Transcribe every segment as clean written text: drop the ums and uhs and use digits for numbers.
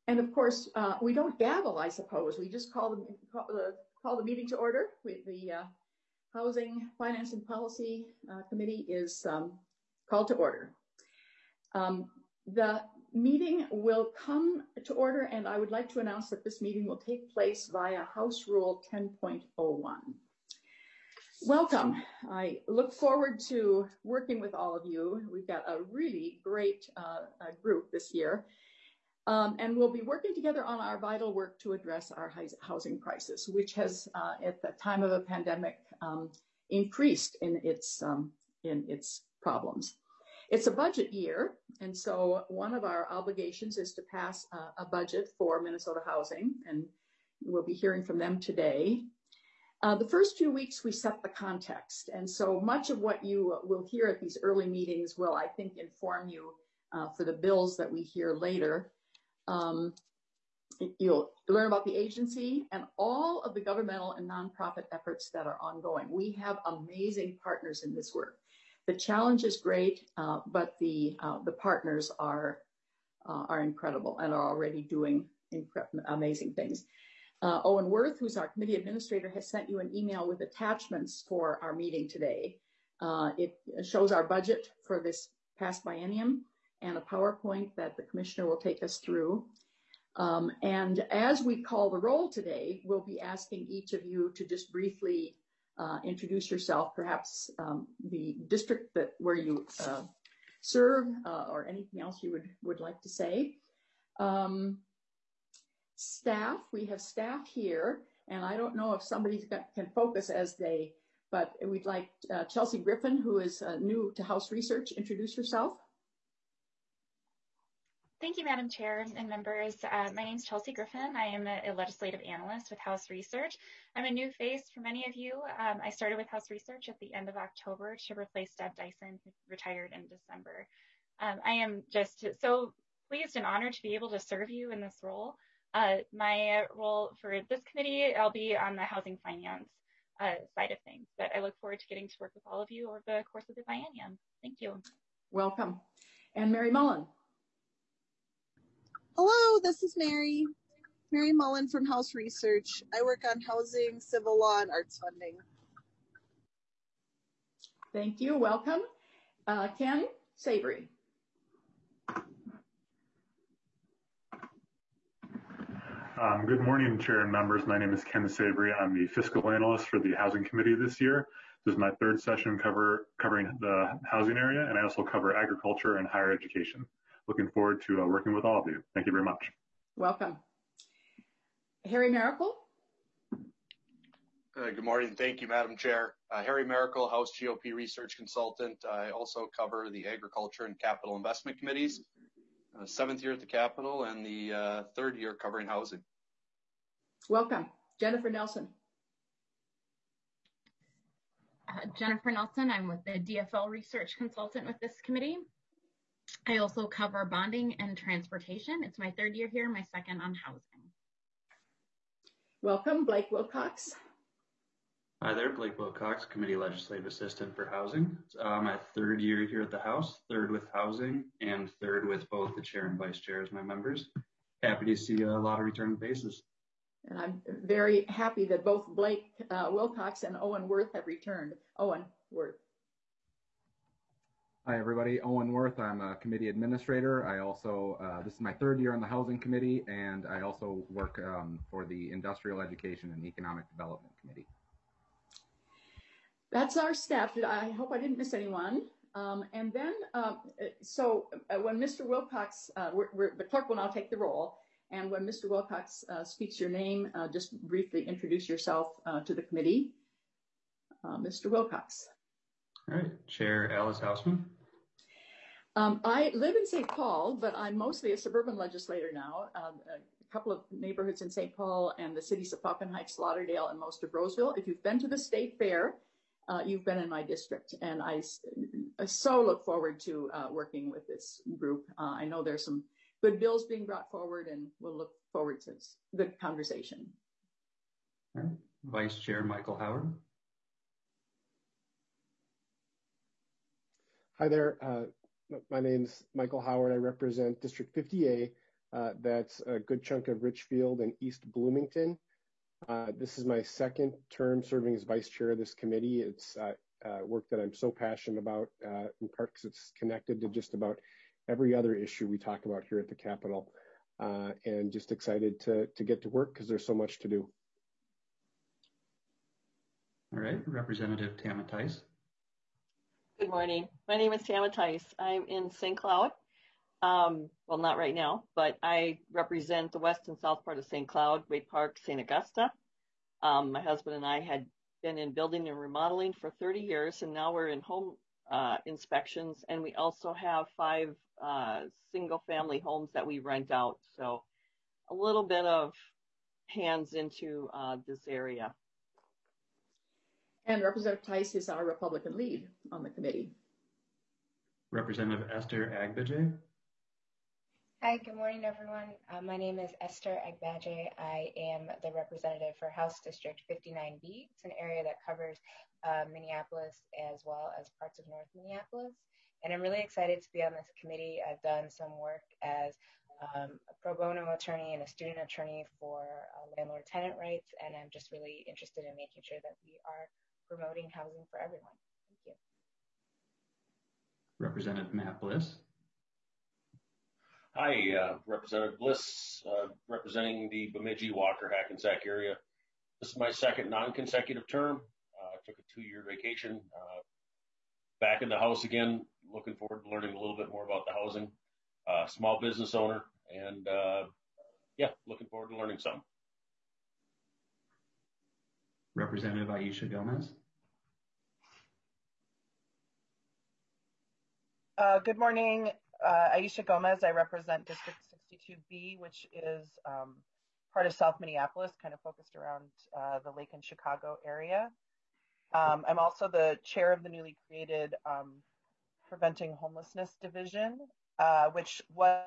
And of course, we don't gavel, I suppose. We just call the meeting to order. The Housing, Finance, and Policy Committee is called to order. The meeting will come to order, and I would like to announce that this meeting will take place via House Rule 10.01. Welcome. I look forward to working with all of you. We've got a really great group this year. And we'll be working together on our vital work to address our housing crisis, which has, at the time of a pandemic, increased in its problems. It's a budget year, and so one of our obligations is to pass a budget for Minnesota Housing, and we'll be hearing from them today. The first few weeks, we set the context, and so much of what you will hear at these early meetings will, I think, inform you for the bills that we hear later. You'll learn about the agency and all of the governmental and nonprofit efforts that are ongoing. We have amazing partners in this work. The challenge is great, but the partners are incredible and are already doing amazing things. Owen Wirth, who's our committee administrator, has sent you an email with attachments for our meeting today. It shows our budget for this past biennium and a PowerPoint that the commissioner will take us through. And as we call the roll today, we'll be asking each of you to just briefly introduce yourself, perhaps the district where you serve, or anything else you would like to say. Staff, we have staff here, and I don't know if somebody can focus but we'd like Chelsea Griffin, who is new to House Research, introduce yourself. Thank you, Madam Chair and members. My name is Chelsea Griffin. I am a legislative analyst with House Research. I'm a new face for many of you. I started with House Research at the end of October to replace Deb Dyson, who retired in December. I am just so pleased and honored to be able to serve you in this role. My role for this committee, I'll be on the housing finance side of things, but I look forward to getting to work with all of you over the course of the biennium. Thank you. Welcome. And Mary Mullen. Hello, this is Mary Mullen from House Research. I work on housing, civil law, and arts funding. Thank you. Welcome. Ken Savory. Good morning, Chair and members. My name is Ken Savory. I'm the fiscal analyst for the Housing Committee this year. This is my third session covering the housing area, and I also cover agriculture and higher education. Looking forward to working with all of you. Thank you very much. Welcome. Harry Miracle. Good morning. Thank you, Madam Chair. Harry Miracle, House GOP Research Consultant. I also cover the Agriculture and Capital Investment Committees. 7th year at the Capitol and the 3rd year covering housing. Welcome. Jennifer Nelson. Jennifer Nelson. I'm with the DFL Research Consultant with this committee. I also cover bonding and transportation. It's my 3rd year here, my 2nd on housing. Welcome, Blake Wilcox. Hi there, Blake Wilcox, Committee Legislative Assistant for Housing. It's my 3rd year here at the House, 3rd with Housing, and 3rd with both the Chair and Vice Chair as my members. Happy to see a lot of returning faces. And I'm very happy that both Blake Wilcox and Owen Wirth have returned. Owen Wirth. Hi, everybody. Owen Wirth. I'm a committee administrator. I also, this is my 3rd year on the Housing Committee, and I also work for the Industrial Education and Economic Development Committee. That's our staff. I hope I didn't miss anyone. And then, when Mr. Wilcox, the clerk will now take the roll. And when Mr. Wilcox speaks your name, just briefly introduce yourself to the committee. Mr. Wilcox. All right, Chair Alice Hausman. I live in St. Paul, but I'm mostly a suburban legislator now. A couple of neighborhoods in St. Paul and the cities of Falcon Heights, Lauderdale, and most of Roseville. If you've been to the state fair, you've been in my district, and I so look forward to working with this group. I know there's some good bills being brought forward, and we'll look forward to the conversation. All right. Vice Chair Michael Howard. Hi there. My name's Michael Howard. I represent District 50A. That's a good chunk of Richfield and East Bloomington. This is my second term serving as vice chair of this committee. It's work that I'm so passionate about, in part because it's connected to just about every other issue we talk about here at the Capitol, and just excited to get to work because there's so much to do. All right, Representative Tama Tice. Good morning. My name is Tama Tice. I'm in St. Cloud. Well, not right now, but I represent the west and south part of St. Cloud, Great Park, St. Augusta. My husband and I had been in building and remodeling for 30 years, and now we're in home inspections, and we also have 5 single-family homes that we rent out. So a little bit of hands into this area. And Representative Tice is our Republican lead on the committee. Representative Esther Agbaje. Hi, good morning, everyone. My name is Esther Agbaje. I am the representative for House District 59B. It's an area that covers Minneapolis as well as parts of North Minneapolis. And I'm really excited to be on this committee. I've done some work as a pro bono attorney and a student attorney for landlord-tenant rights, and I'm just really interested in making sure that we are promoting housing for everyone. Thank you. Representative Matt Bliss. Hi, Representative Bliss, representing the Bemidji, Walker, Hackensack area. This is my second non-consecutive term. I took a 2-year vacation. Back in the House again, looking forward to learning a little bit more about the housing. Small business owner, and yeah, looking forward to learning some. Representative Aisha Gomez. Good morning. Aisha Gomez. I represent District 62B, which is part of South Minneapolis, kind of focused around the Lake and Chicago area. I'm also the chair of the newly created Preventing Homelessness Division, which was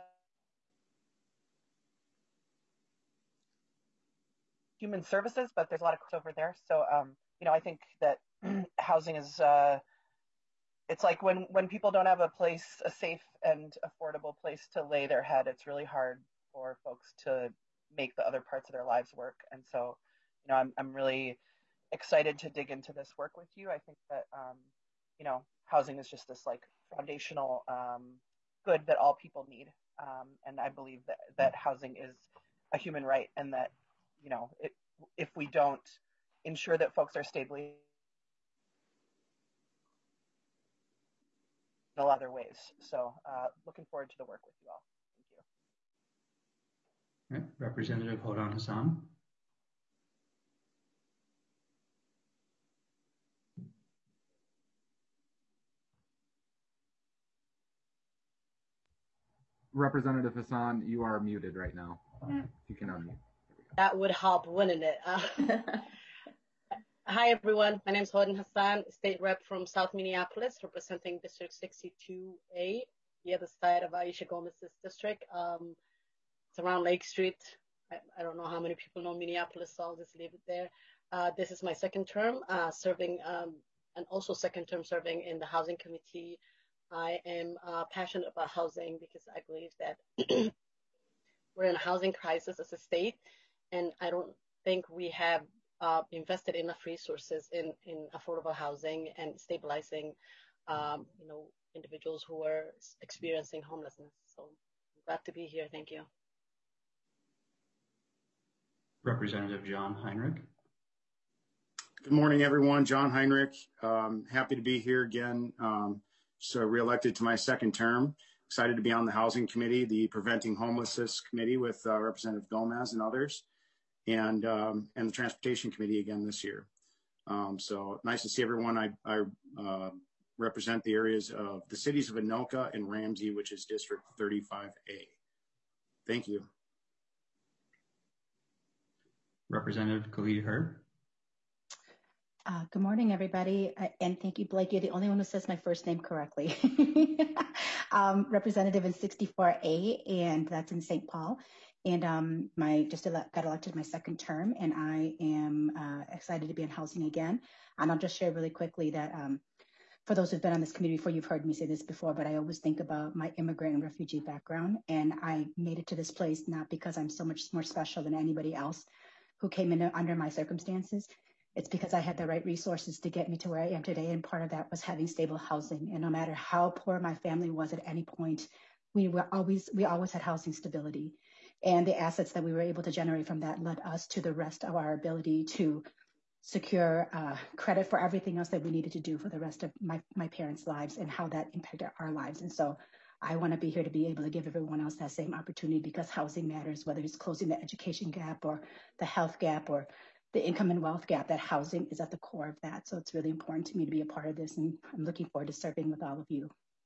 human services, but there's a lot of crossover there. So, you know, I think that housing is it's like when people don't have a place, a safe and affordable place to lay their head, it's really hard for folks to make the other parts of their lives work. And so, you know, I'm really excited to dig into this work with you. I think that, you know, housing is just this like foundational good that all people need. And I believe that housing is a human right, and that, you know, if we don't ensure that folks are stably in a lot of other ways. So looking forward to the work with you all. Thank you. Right. Representative Hodan Hassan. Representative Hassan, you are muted right now. If you can unmute. That would help, wouldn't it? Hi, everyone. My name is Hodan Hassan, state rep from South Minneapolis, representing District 62A, the other side of Aisha Gomez's district. It's around Lake Street. I don't know how many people know Minneapolis, so I'll just leave it there. This is my second term serving, and also second term serving in the Housing Committee. I am passionate about housing because I believe that we're in a housing crisis as a state, and I don't think we have invested enough resources in affordable housing and stabilizing, you know, individuals who are experiencing homelessness. So I'm glad to be here. Thank you. Representative John Heinrich. Good morning, everyone. John Heinrich. Happy to be here again. So reelected to my second term. Excited to be on the Housing Committee, the Preventing Homelessness Committee with Representative Gomez and others, and the Transportation Committee again this year. So nice to see everyone. I represent the areas of the cities of Anoka and Ramsey, which is District 35A. Thank you. Representative Khalid Herb. Good morning, everybody. And thank you, Blake. You're the only one who says my first name correctly. Representative in 64A, and that's in St. Paul. And got elected my second term, and I am excited to be in housing again. And I'll just share really quickly that for those who've been on this committee before, you've heard me say this before, but I always think about my immigrant and refugee background. And I made it to this place not because I'm so much more special than anybody else who came in under my circumstances. It's because I had the right resources to get me to where I am today. And part of that was having stable housing. And no matter how poor my family was at any point, we always had housing stability. And the assets that we were able to generate from that led us to the rest of our ability to secure credit for everything else that we needed to do for the rest of my parents' lives and how that impacted our lives. And so I want to be here to be able to give everyone else that same opportunity, because housing matters, whether it's closing the education gap or the health gap or the income and wealth gap. That housing is at the core of that. So it's really important to me to be a part of this, and I'm looking forward to serving with all of you.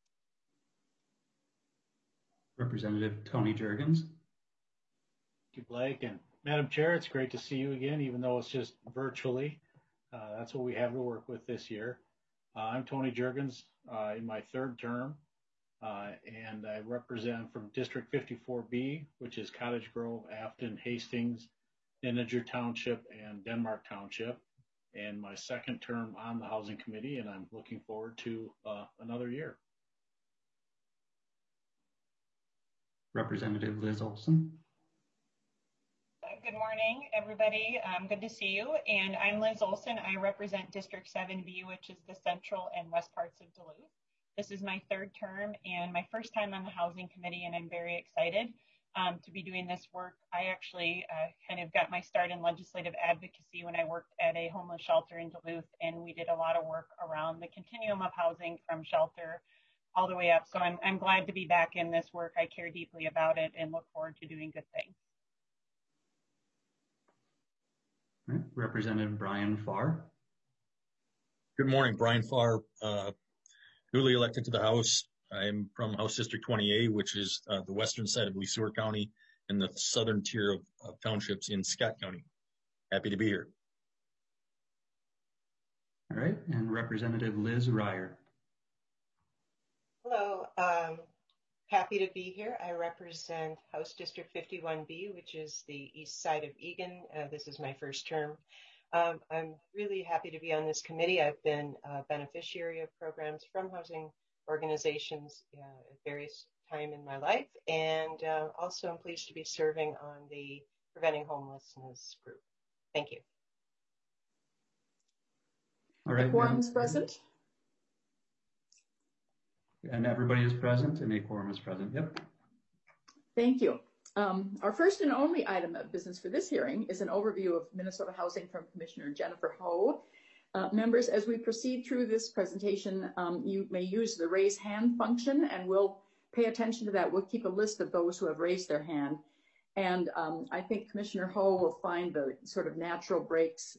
Representative Tony Jurgens. Thank you, Blake. And Madam Chair, it's great to see you again, even though it's just virtually. That's what we have to work with this year. I'm Tony Jurgens in my third term, and I represent from District 54B, which is Cottage Grove, Afton, Hastings, Integer Township, and Denmark Township, and my second term on the Housing Committee, and I'm looking forward to another year. Representative Liz Olson. Good morning, everybody. Good to see you. And I'm Liz Olson. I represent District 7B, which is the central and west parts of Duluth. This is my third term and my first time on the Housing Committee, and I'm very excited to be doing this work. I actually kind of got my start in legislative advocacy when I worked at a homeless shelter in Duluth, and we did a lot of work around the continuum of housing from shelter all the way up. So I'm glad to be back in this work. I care deeply about it and look forward to doing good things. Right. Representative Brian Farr. Good morning, Brian Farr, newly elected to the House. I'm from House District 20A, which is the western side of Le Sueur County and the southern tier of townships in Scott County. Happy to be here. All right, and Representative Liz Ryer. Hello, happy to be here. I represent House District 51B, which is the east side of Eagan. This is my first term. I'm really happy to be on this committee. I've been a beneficiary of programs from housing organizations at various times in my life, and also I'm pleased to be serving on the Preventing Homelessness group. Thank you. All right. The quorum is present. And everybody is present, and a quorum is present. Yep. Thank you. Our first and only item of business for this hearing is an overview of Minnesota Housing from Commissioner Jennifer Ho. Members, as we proceed through this presentation, you may use the raise hand function, and we'll pay attention to that. We'll keep a list of those who have raised their hand. And I think Commissioner Ho will find the sort of natural breaks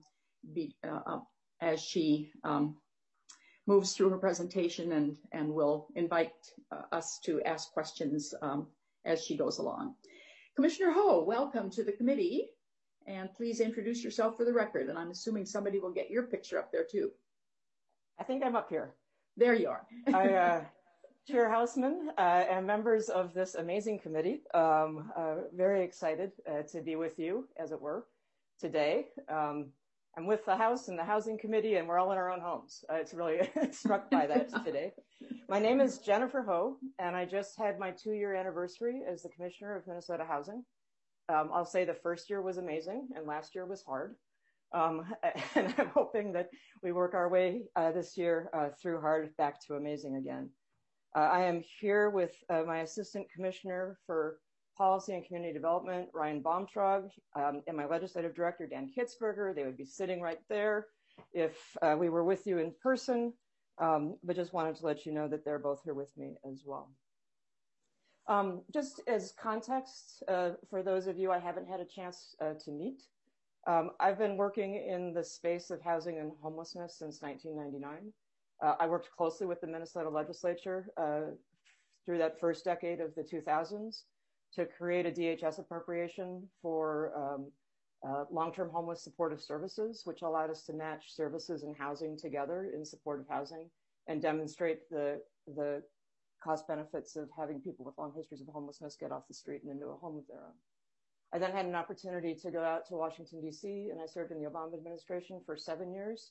as she moves through her presentation, and will invite us to ask questions as she goes along. Commissioner Ho, welcome to the committee, and please introduce yourself for the record. And I'm assuming somebody will get your picture up there too. I think I'm up here. There you are. Chair Hausman and members of this amazing committee, very excited to be with you, as it were, today. I'm with the House and the Housing Committee, and we're all in our own homes. It's really struck by that today. My name is Jennifer Ho, and I just had my 2-year anniversary as the Commissioner of Minnesota Housing. I'll say the first year was amazing, and last year was hard. And I'm hoping that we work our way this year through hard back to amazing again. I am here with my Assistant Commissioner for Policy and Community Development, Ryan Baumtrog, and my Legislative Director, Dan Kitzberger. They would be sitting right there if we were with you in person, but just wanted to let you know that they're both here with me as well. Just as context, for those of you I haven't had a chance to meet, I've been working in the space of housing and homelessness since 1999. I worked closely with the Minnesota legislature through that first decade of the 2000s to create a DHS appropriation for long-term homeless supportive services, which allowed us to match services and housing together in supportive housing and demonstrate the cost benefits of having people with long histories of homelessness get off the street and into a home of their own. I then had an opportunity to go out to Washington, D.C., and I served in the Obama administration for 7 years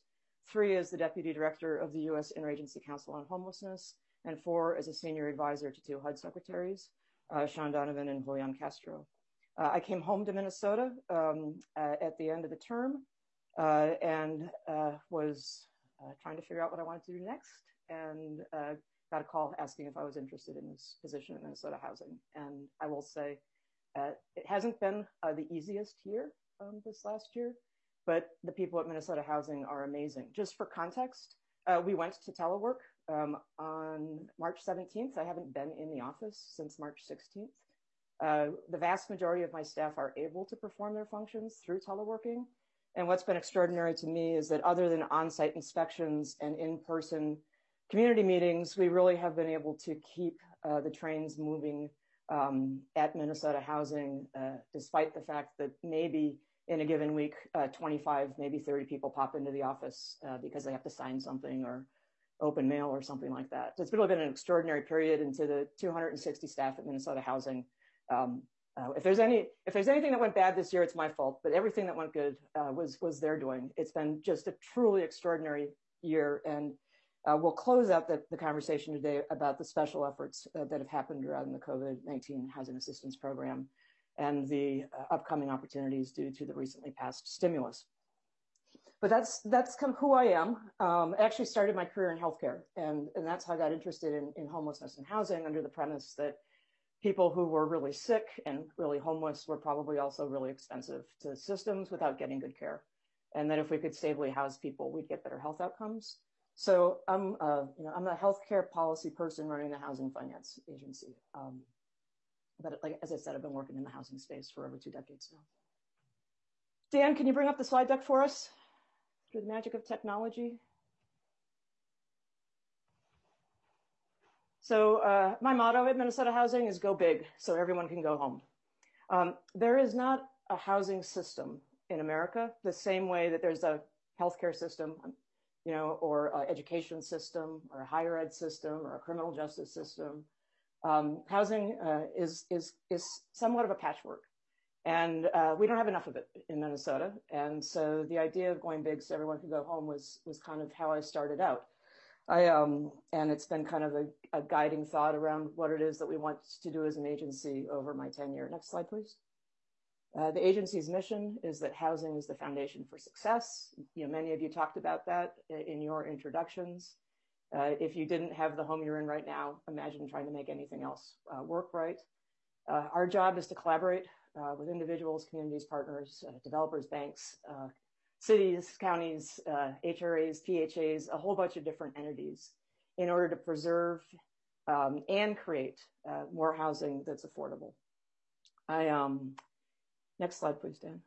3 as the Deputy Director of the U.S. Interagency Council on Homelessness, and 4 as a Senior Advisor to 2 HUD Secretaries, Sean Donovan and Julian Castro. I came home to Minnesota at the end of the term and was trying to figure out what I wanted to do next, and got a call asking if I was interested in this position at Minnesota Housing. And I will say it hasn't been the easiest year this last year, but the people at Minnesota Housing are amazing. Just for context, we went to telework on March 17th. I haven't been in the office since March 16th. The vast majority of my staff are able to perform their functions through teleworking. And what's been extraordinary to me is that other than on-site inspections and in-person community meetings, we really have been able to keep the trains moving at Minnesota Housing, despite the fact that maybe in a given week, 25, maybe 30 people pop into the office because they have to sign something or open mail or something like that. So it's really been an extraordinary period, and to the 260 staff at Minnesota Housing, if there's anything that went bad this year, it's my fault, but everything that went good was their doing. It's been just a truly extraordinary year, and we'll close out the conversation today about the special efforts that have happened around the COVID-19 Housing Assistance Program and the upcoming opportunities due to the recently passed stimulus. But that's kind of who I am. I actually started my career in healthcare, and that's how I got interested in homelessness and housing, under the premise that people who were really sick and really homeless were probably also really expensive to systems without getting good care. And that if we could stably house people, we'd get better health outcomes. So I'm a healthcare policy person running the Housing Finance Agency. But like, as I said, I've been working in the housing space for over 2 decades now. Dan, can you bring up the slide deck for us through the magic of technology? So my motto at Minnesota Housing is go big so everyone can go home. There is not a housing system in America the same way that there's a healthcare system, or an education system, or a higher ed system, or a criminal justice system. Housing is somewhat of a patchwork, and we don't have enough of it in Minnesota. And so the idea of going big so everyone can go home was kind of how I started out. And it's been kind of a guiding thought around what it is that we want to do as an agency over my tenure. Next slide, please. The agency's mission is that housing is the foundation for success. Many of you talked about that in your introductions. If you didn't have the home you're in right now, imagine trying to make anything else work right. Our job is to collaborate with individuals, communities, partners, developers, banks, cities, counties, HRAs, PHAs, a whole bunch of different entities in order to preserve and create more housing that's affordable. Next slide, please, Dan.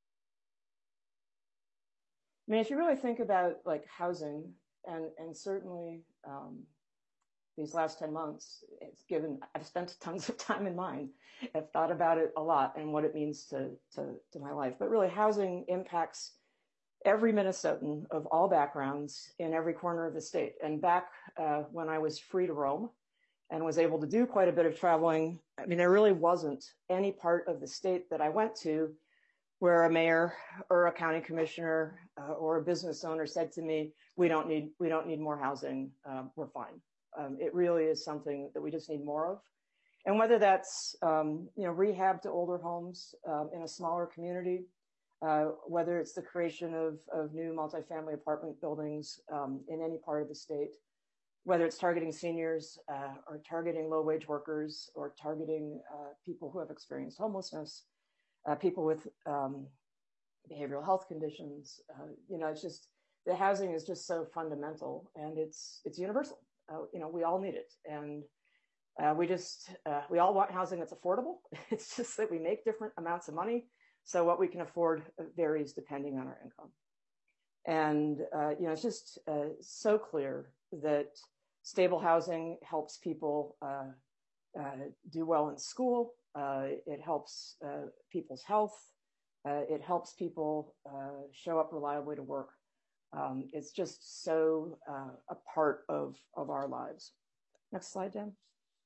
I mean, if you really think about like housing, and certainly these last 10 months, I've spent tons of time in mine. I've thought about it a lot and what it means to my life. But really, housing impacts every Minnesotan of all backgrounds in every corner of the state. And back when I was free to roam and was able to do quite a bit of traveling, I mean, there really wasn't any part of the state that I went to where a mayor or a county commissioner or a business owner said to me, we don't need more housing, we're fine. It really is something that we just need more of. And whether that's rehab to older homes in a smaller community, whether it's the creation of new multifamily apartment buildings in any part of the state, whether it's targeting seniors or targeting low-wage workers or targeting people who have experienced homelessness, people with behavioral health conditions, it's just, the housing is just so fundamental, and it's universal. We all need it, and we all want housing that's affordable. It's just that we make different amounts of money, so what we can afford varies depending on our income. And it's just so clear that stable housing helps people do well in school. It helps people's health. It helps people show up reliably to work. It's just so a part of our lives. Next slide, Dan.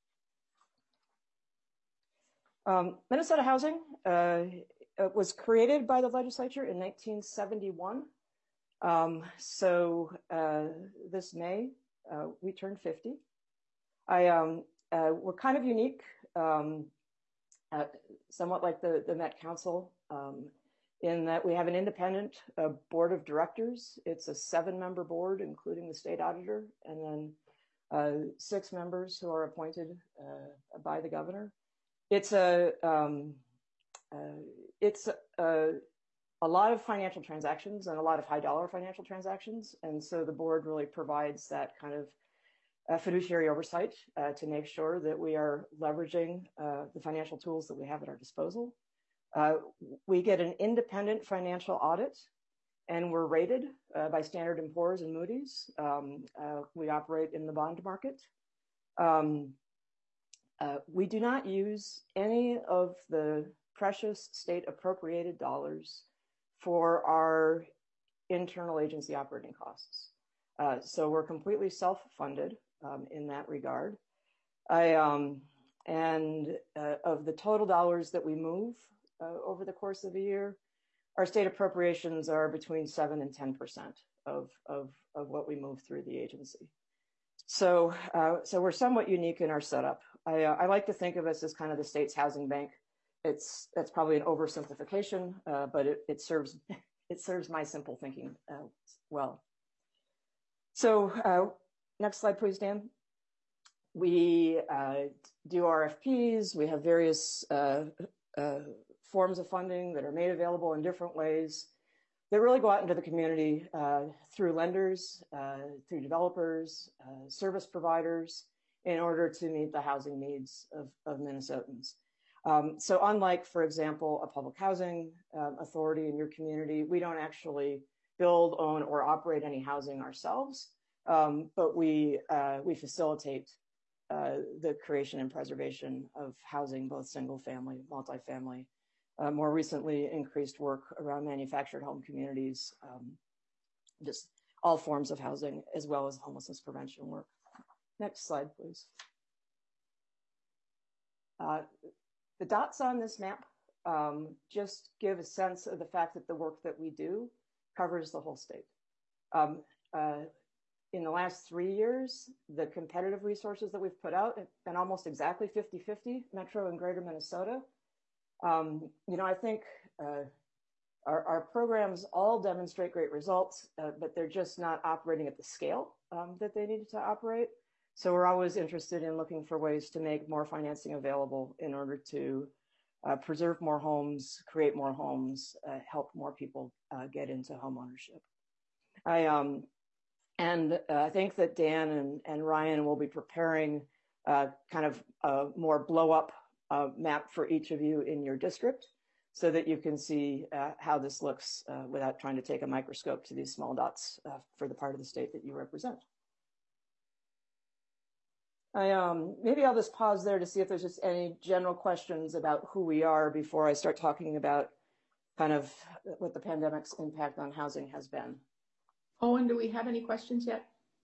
Minnesota Housing was created by the legislature in 1971 This May, we turned 50. We're kind of unique, somewhat like the Met Council, in that we have an independent board of directors. It's a 7-member board, including the state auditor, and then 6 members who are appointed by the governor. It's a lot of financial transactions and a lot of high dollar financial transactions. And so the board really provides that kind of fiduciary oversight to make sure that we are leveraging the financial tools that we have at our disposal. We get an independent financial audit, and we're rated by Standard & Poor's and Moody's. We operate in the bond market. We do not use any of the precious state appropriated dollars for our internal agency operating costs. So we're completely self-funded in that regard. Of the total dollars that we move over the course of a year, our state appropriations are between 7 and 10% of what we move through the agency. So we're somewhat unique in our setup. I like to think of us as kind of the state's housing bank. That's probably an oversimplification, but it serves my simple thinking well. So next slide, please, Dan. We do RFPs. We have various forms of funding that are made available in different ways that really go out into the community through lenders, through developers, service providers, in order to meet the housing needs of Minnesotans. So unlike, for example, a public housing authority in your community, we don't actually build, own, or operate any housing ourselves, but we facilitate the creation and preservation of housing, both single family, multifamily. More recently, increased work around manufactured home communities, just all forms of housing, as well as homelessness prevention work. Next slide, please. The dots on this map just give a sense of the fact that the work that we do covers the whole state. In the last 3 years, the competitive resources that we've put out have been almost exactly 50-50, Metro and Greater Minnesota. I think our programs all demonstrate great results, but they're just not operating at the scale that they needed to operate. So we're always interested in looking for ways to make more financing available in order to preserve more homes, create more homes, help more people get into home ownership. I think that Dan and Ryan will be preparing kind of a more blow up map for each of you in your district so that you can see how this looks without trying to take a microscope to these small dots for the part of the state that you represent. Maybe I'll just pause there to see if there's just any general questions about who we are before I start talking about kind of what the pandemic's impact on housing has been. Owen, do we have any questions yet?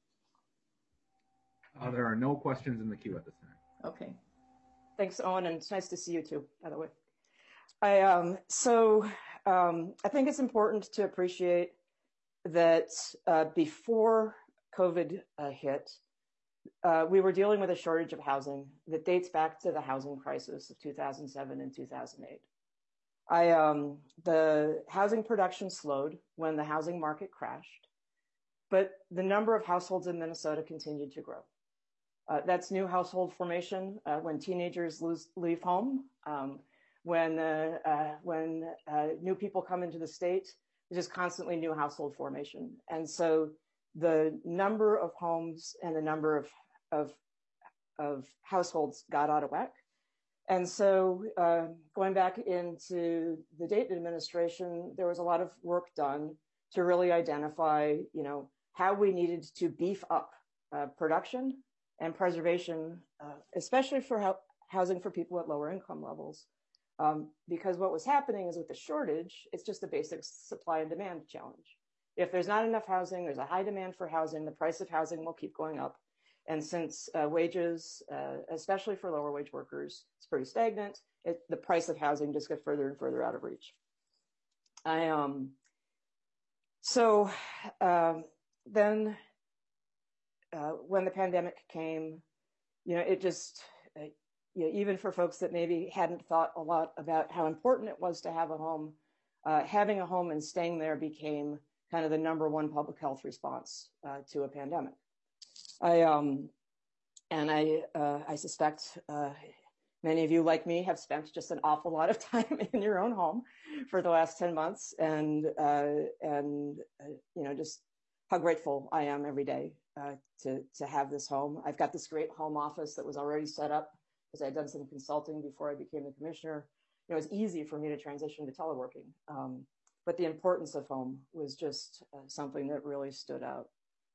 There are no questions in the queue at this time. Okay. Thanks, Owen, and it's nice to see you too, by the way. I think it's important to appreciate that before COVID hit, we were dealing with a shortage of housing that dates back to the housing crisis of 2007 and 2008. The housing production slowed when the housing market crashed, but the number of households in Minnesota continued to grow. That's new household formation when teenagers leave home, when new people come into the state. There's just constantly new household formation. And so the number of homes and the number of households got out of whack. And so going back into the Dayton administration, there was a lot of work done to really identify, how we needed to beef up production and preservation, especially for housing for people at lower income levels. Because what was happening is with the shortage, it's just a basic supply and demand challenge. If there's not enough housing, there's a high demand for housing, the price of housing will keep going up. And since wages, especially for lower wage workers, is pretty stagnant, the price of housing just gets further and further out of reach. So then when the pandemic came, it just, even for folks that maybe hadn't thought a lot about how important it was to have a home, having a home and staying there became kind of the #1 public health response to a pandemic. I suspect many of you, like me, have spent just an awful lot of time in your own home for the last 10 months, and just how grateful I am every day to have this home. I've got this great home office that was already set up because I had done some consulting before I became the commissioner. It was easy for me to transition to teleworking, but the importance of home was just something that really stood out.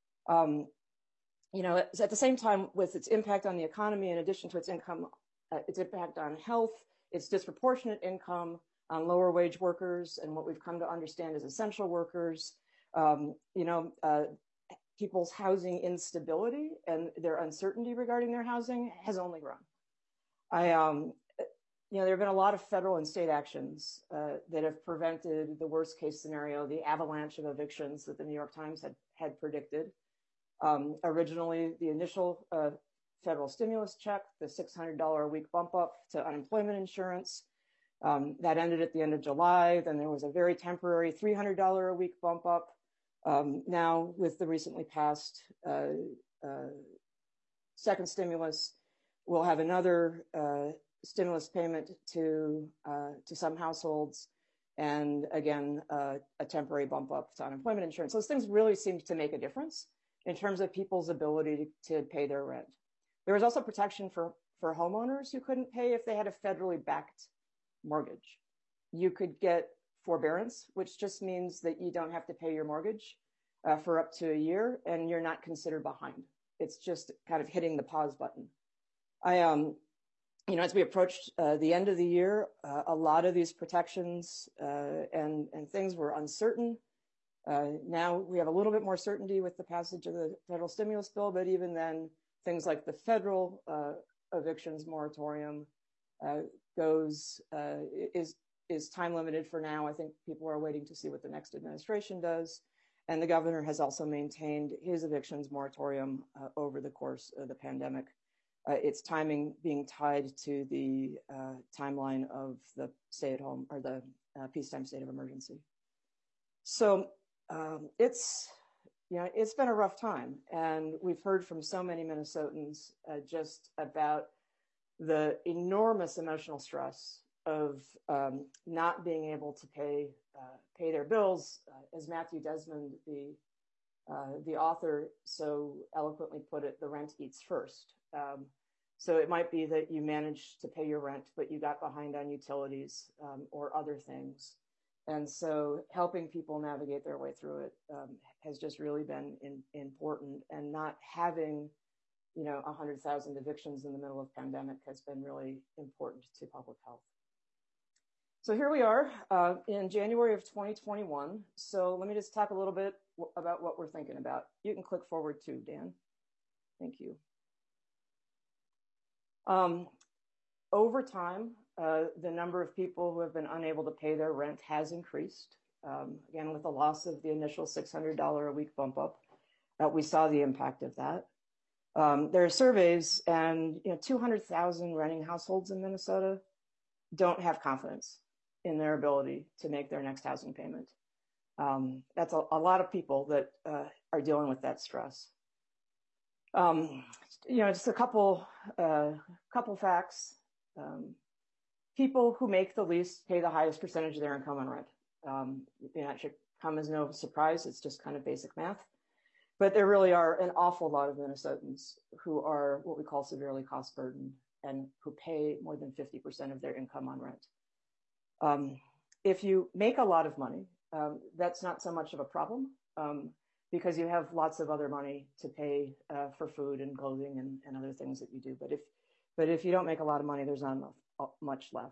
At the same time, with its impact on the economy, in addition to its impact on health, its disproportionate income on lower wage workers and what we've come to understand as essential workers, people's housing instability and their uncertainty regarding their housing has only grown. There have been a lot of federal and state actions that have prevented the worst case scenario, the avalanche of evictions that the New York Times had predicted. Originally, the initial federal stimulus check, the $600 a week bump up to unemployment insurance, that ended at the end of July. Then there was a very temporary $300 a week bump up. Now, with the recently passed second stimulus, we'll have another stimulus payment to some households, and again, a temporary bump up to unemployment insurance. Those things really seem to make a difference in terms of people's ability to pay their rent. There was also protection for homeowners who couldn't pay if they had a federally backed mortgage. You could get forbearance, which just means that you don't have to pay your mortgage for up to a year, and you're not considered behind. It's just kind of hitting the pause button. As we approached the end of the year, a lot of these protections and things were uncertain. Now we have a little bit more certainty with the passage of the federal stimulus bill, but even then, things like the federal evictions moratorium is time limited for now. I think people are waiting to see what the next administration does. And the governor has also maintained his evictions moratorium over the course of the pandemic. Its timing being tied to the timeline of the stay-at-home or the peacetime state of emergency. So it's been a rough time, and we've heard from so many Minnesotans just about the enormous emotional stress of not being able to pay their bills. As Matthew Desmond, the author, so eloquently put it, the rent eats first. So it might be that you managed to pay your rent, but you got behind on utilities or other things. And so helping people navigate their way through it has just really been important, and not having 100,000 evictions in the middle of pandemic has been really important to public health. So here we are in January of 2021. So let me just talk a little bit about what we're thinking about. You can click forward too, Dan. Thank you. Over time, the number of people who have been unable to pay their rent has increased. Again, with the loss of the initial $600 a week bump up, we saw the impact of that. There are surveys, and 200,000 renting households in Minnesota don't have confidence in their ability to make their next housing payment. That's a lot of people that are dealing with that stress. Just a couple facts. People who make the least pay the highest percentage of their income on rent. That should come as no surprise. It's just kind of basic math. But there really are an awful lot of Minnesotans who are what we call severely cost burdened and who pay more than 50% of their income on rent. If you make a lot of money, that's not so much of a problem because you have lots of other money to pay for food and clothing and other things that you do. But if you don't make a lot of money, there's not much left.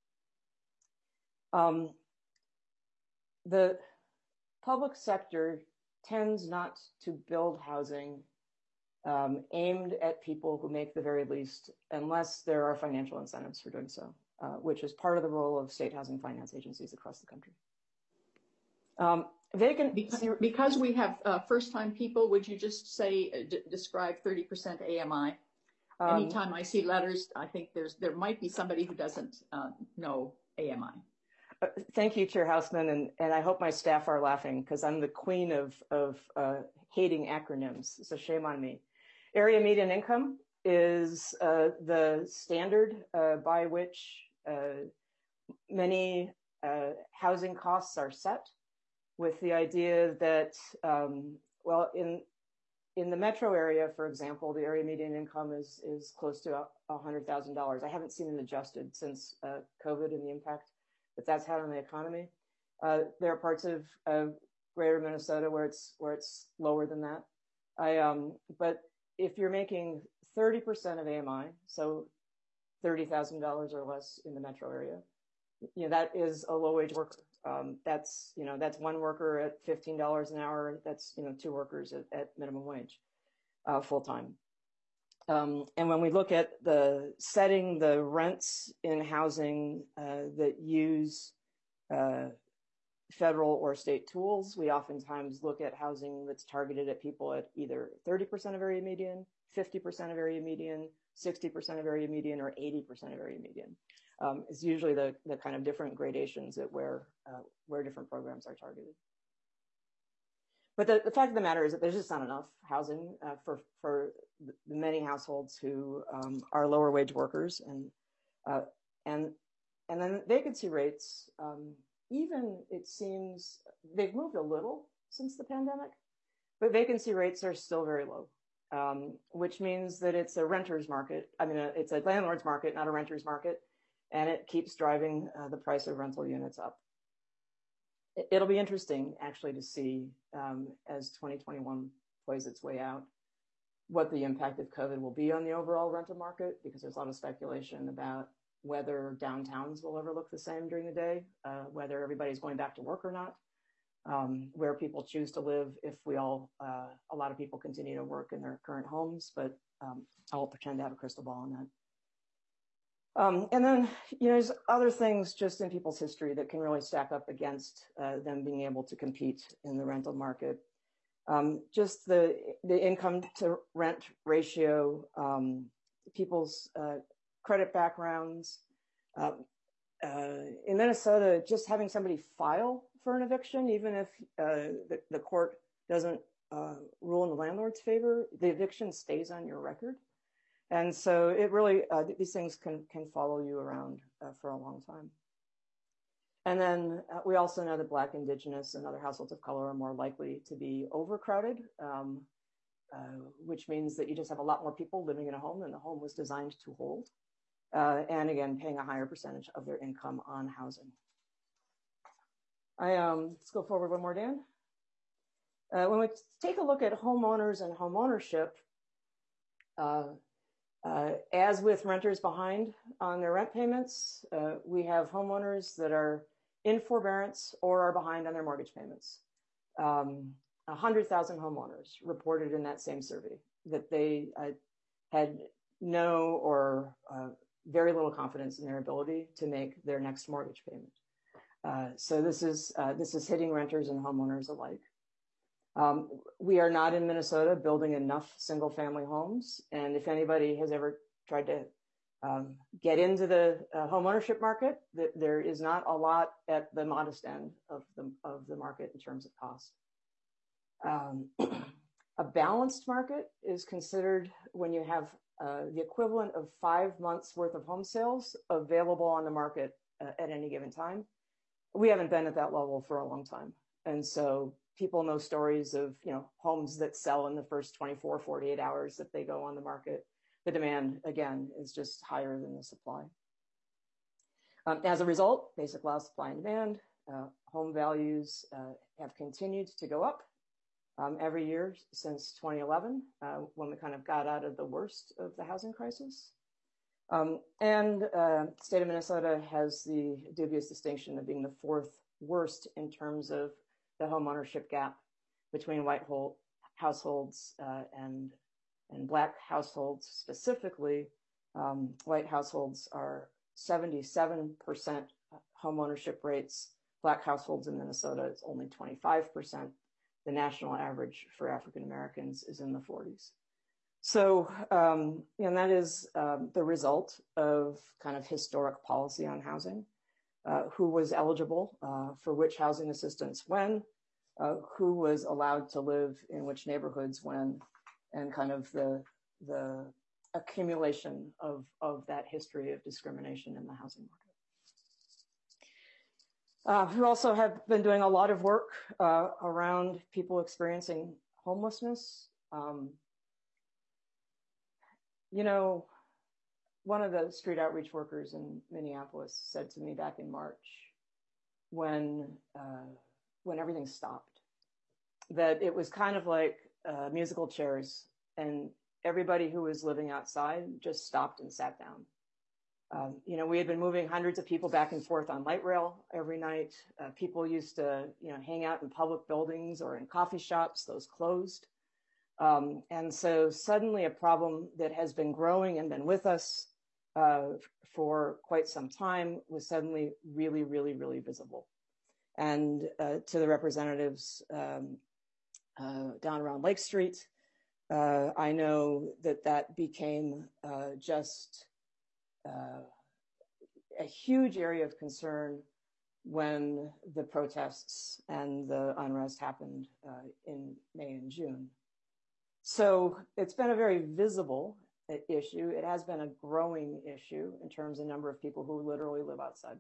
The public sector tends not to build housing aimed at people who make the very least, unless there are financial incentives for doing so, which is part of the role of state housing finance agencies across the country. Because we have first-time people, would you just say, describe 30% AMI? Anytime I see letters, I think there might be somebody who doesn't know AMI. Thank you, Chair Hausman, and I hope my staff are laughing because I'm the queen of hating acronyms, so shame on me. Area median income is the standard by which many housing costs are set, with the idea that, well, in the metro area, for example, the area median income is close to $100,000. I haven't seen it adjusted since COVID and the impact that that's had on the economy. There are parts of greater Minnesota where it's lower than that. But if you're making 30% of AMI, so $30,000 or less in the metro area, that is a low wage worker. That's one worker at $15 an hour. That's, two workers at minimum wage, full time. And when we look at setting the rents in housing that use federal or state tools, we oftentimes look at housing that's targeted at people at either 30% of area median, 50% of area median, 60% of area median, or 80% of area median. It's usually the kind of different gradations at where different programs are targeted. But the fact of the matter is that there's just not enough housing for the many households who are lower wage workers, and then vacancy rates. Even it seems they've moved a little since the pandemic, but vacancy rates are still very low, which means that it's a renter's market. I mean, it's a landlord's market, not a renter's market, and it keeps driving the price of rental units up. It'll be interesting, actually, to see as 2021 plays its way out, what the impact of COVID will be on the overall rental market, because there's a lot of speculation about whether downtowns will ever look the same during the day, whether everybody's going back to work or not, where people choose to live if a lot of people continue to work in their current homes, but I won't pretend to have a crystal ball on that. And then, there's other things just in people's history that can really stack up against them being able to compete in the rental market. Just the income to rent ratio, people's credit backgrounds. In Minnesota, just having somebody file for an eviction, even if the court doesn't rule in the landlord's favor, the eviction stays on your record. And so it really, these things can follow you around for a long time. And then we also know that Black, Indigenous, and other households of color are more likely to be overcrowded, which means that you just have a lot more people living in a home than the home was designed to hold. And again, paying a higher percentage of their income on housing. Let's go forward one more, Dan. When we take a look at homeowners and homeownership, as with renters behind on their rent payments, we have homeowners that are in forbearance or are behind on their mortgage payments. 100,000 homeowners reported in that same survey that they had no or very little confidence in their ability to make their next mortgage payment. So this is hitting renters and homeowners alike. We are not in Minnesota building enough single-family homes, and if anybody has ever tried to get into the homeownership market, there is not a lot at the modest end of the market in terms of cost. A balanced market is considered when you have the equivalent of 5 months worth of home sales available on the market at any given time. We haven't been at that level for a long time, and so people know stories of, homes that sell in the first 24, 48 hours that they go on the market. The demand, again, is just higher than the supply. As a result, basic law of supply and demand, home values have continued to go up every year since 2011, when we kind of got out of the worst of the housing crisis. And the state of Minnesota has the dubious distinction of being the 4th worst in terms of the homeownership gap between white households and Black households. Specifically, white households are 77% homeownership rates Black households in Minnesota is only 25%. The national average for African Americans is in the 40s. So, and that is the result of kind of historic policy on housing, who was eligible for which housing assistance when, who was allowed to live in which neighborhoods when, and kind of the accumulation of that history of discrimination in the housing market. We also have been doing a lot of work around people experiencing homelessness. You know, one of the street outreach workers in Minneapolis said to me back in March, when everything stopped, that it was kind of like musical chairs, and everybody who was living outside just stopped and sat down. You know, we had been moving hundreds of people back and forth on light rail every night. People used to, you know, hang out in public buildings or in coffee shops. Those closed. And so suddenly a problem that has been growing and been with us for quite some time was suddenly really, really, really visible. And to the representatives down around Lake Street, I know that became just a huge area of concern when the protests and the unrest happened in May and June. So it's been a very visible issue. It has been a growing issue in terms of number of people who literally live outside.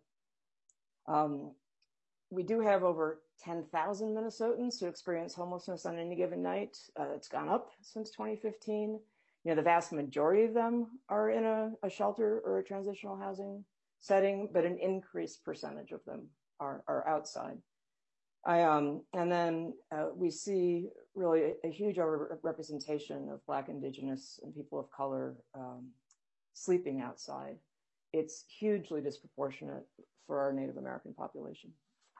We do have over 10,000 Minnesotans who experience homelessness on any given night. It's gone up since 2015. You know, the vast majority of them are in a shelter or a transitional housing setting, but an increased percentage of them are outside. And then we see really a huge representation of Black, Indigenous, and people of color sleeping outside. It's hugely disproportionate for our Native American population.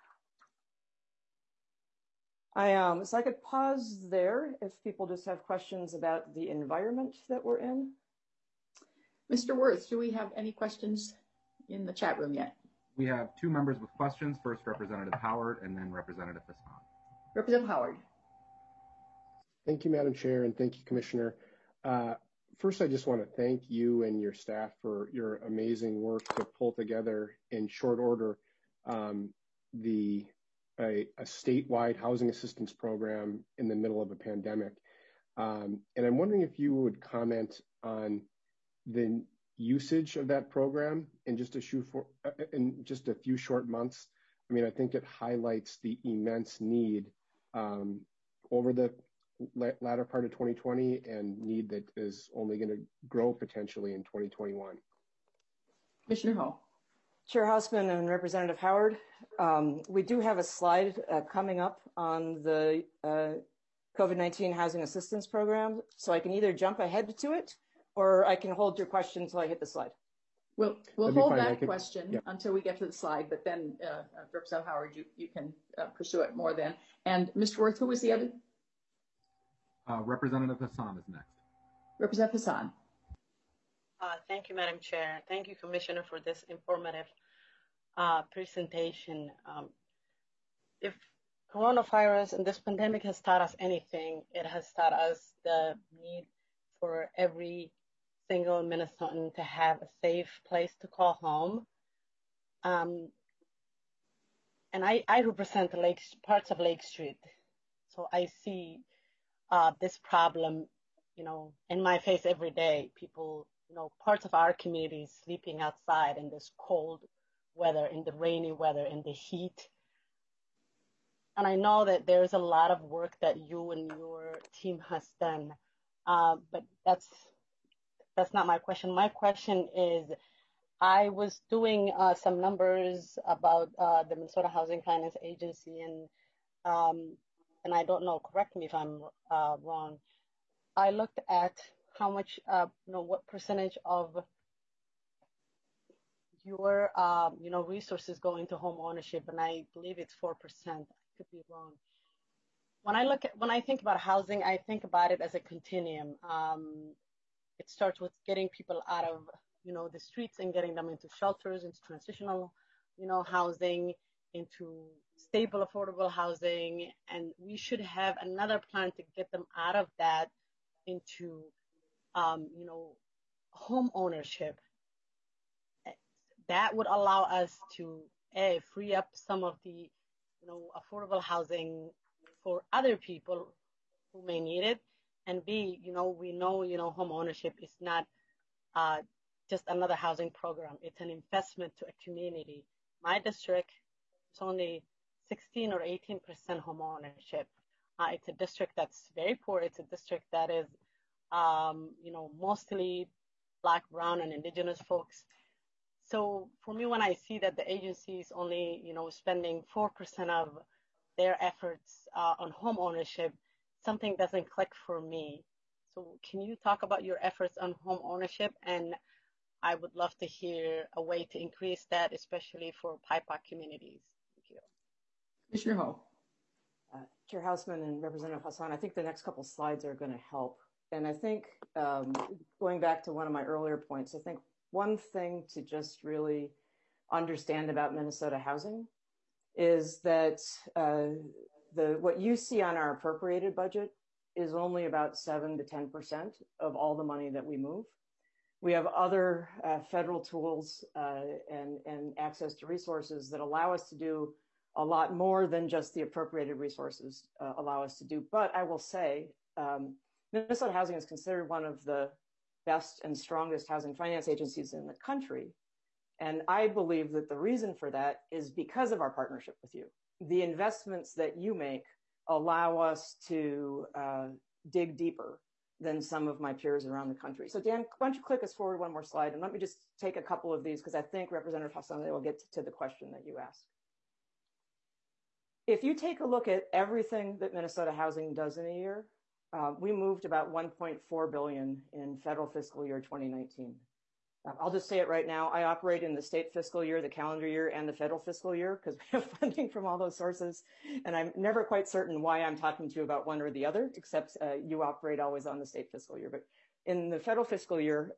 So I could pause there if people just have questions about the environment that we're in. Mr. Wirth, do we have any questions in the chat room yet? We have two members with questions. First, Representative Howard, and then Representative Hassan. Representative Howard. Thank you, Madam Chair, and thank you, Commissioner. First, I just want to thank you and your staff for your amazing work to pull together in short order a statewide housing assistance program in the middle of a pandemic. And I'm wondering if you would comment on the usage of that program in just a few short months. I mean, I think it highlights the immense need over the latter part of 2020 and need that is only going to grow potentially in 2021. Commissioner Hall. Chair Hausman and Representative Howard, we do have a slide coming up on the COVID-19 Housing Assistance Program, so I can either jump ahead to it or I can hold your question until I hit the slide. We'll hold that question until we get to the slide, but then Representative Howard, you can pursue it more then. And Mr. Wirth, who was the other? Representative Hassan is next. Representative Hassan. Thank you, Madam Chair. Thank you, Commissioner, for this informative presentation. If coronavirus and this pandemic has taught us anything, it has taught us the need for every single Minnesotan to have a safe place to call home. And I represent the parts of Lake Street, so I see this problem, you know, in my face every day. People, you know, parts of our community sleeping outside in this cold weather, in the rainy weather, in the heat. And I know that there's a lot of work that you and your team has done, but that's not my question. My question is, I was doing some numbers about the Minnesota Housing Finance Agency, and I don't know, correct me if I'm wrong. I looked at how much, what percentage of your, resources go into home ownership, and I believe it's 4%. I could be wrong. When I think about housing, I think about it as a continuum. It starts with getting people out of, the streets and getting them into shelters, into transitional, housing, into stable, affordable housing, and we should have another plan to get them out of that into, home ownership. That would allow us to A, free up some of the, affordable housing for other people who may need it, and B, we know, home ownership is not just another housing program. It's an investment to a community. My district is only 16 or 18% home ownership. It's a district that's very poor. It's a district that is, mostly Black, Brown, and Indigenous folks. So for me, when I see that the agency is only, spending 4% of their efforts on home ownership, something doesn't click for me. So can you talk about your efforts on home ownership? And I would love to hear a way to increase that, especially for PIPOC communities. Thank you. Commissioner Ho. Chair Houseman and Representative Hassan, I think the next couple slides are going to help. And I think going back to one of my earlier points, I think one thing to just really understand about Minnesota housing is that what you see on our appropriated budget is only about 7 to 10% of all the money that we move. We have other federal tools and access to resources that allow us to do a lot more than just the appropriated resources allow us to do. But I will say, Minnesota Housing is considered one of the best and strongest housing finance agencies in the country. And I believe that the reason for that is because of our partnership with you. The investments that you make allow us to dig deeper than some of my peers around the country. So Dan, why don't you click us forward one more slide, and let me just take a couple of these because I think Representative Hassan will get to the question that you asked. If you take a look at everything that Minnesota Housing does in a year, we moved about $1.4 billion in federal fiscal year 2019. I'll just say it right now. I operate in the state fiscal year, the calendar year, and the federal fiscal year because we have funding from all those sources. And I'm never quite certain why I'm talking to you about one or the other, except you operate always on the state fiscal year. But in the federal fiscal year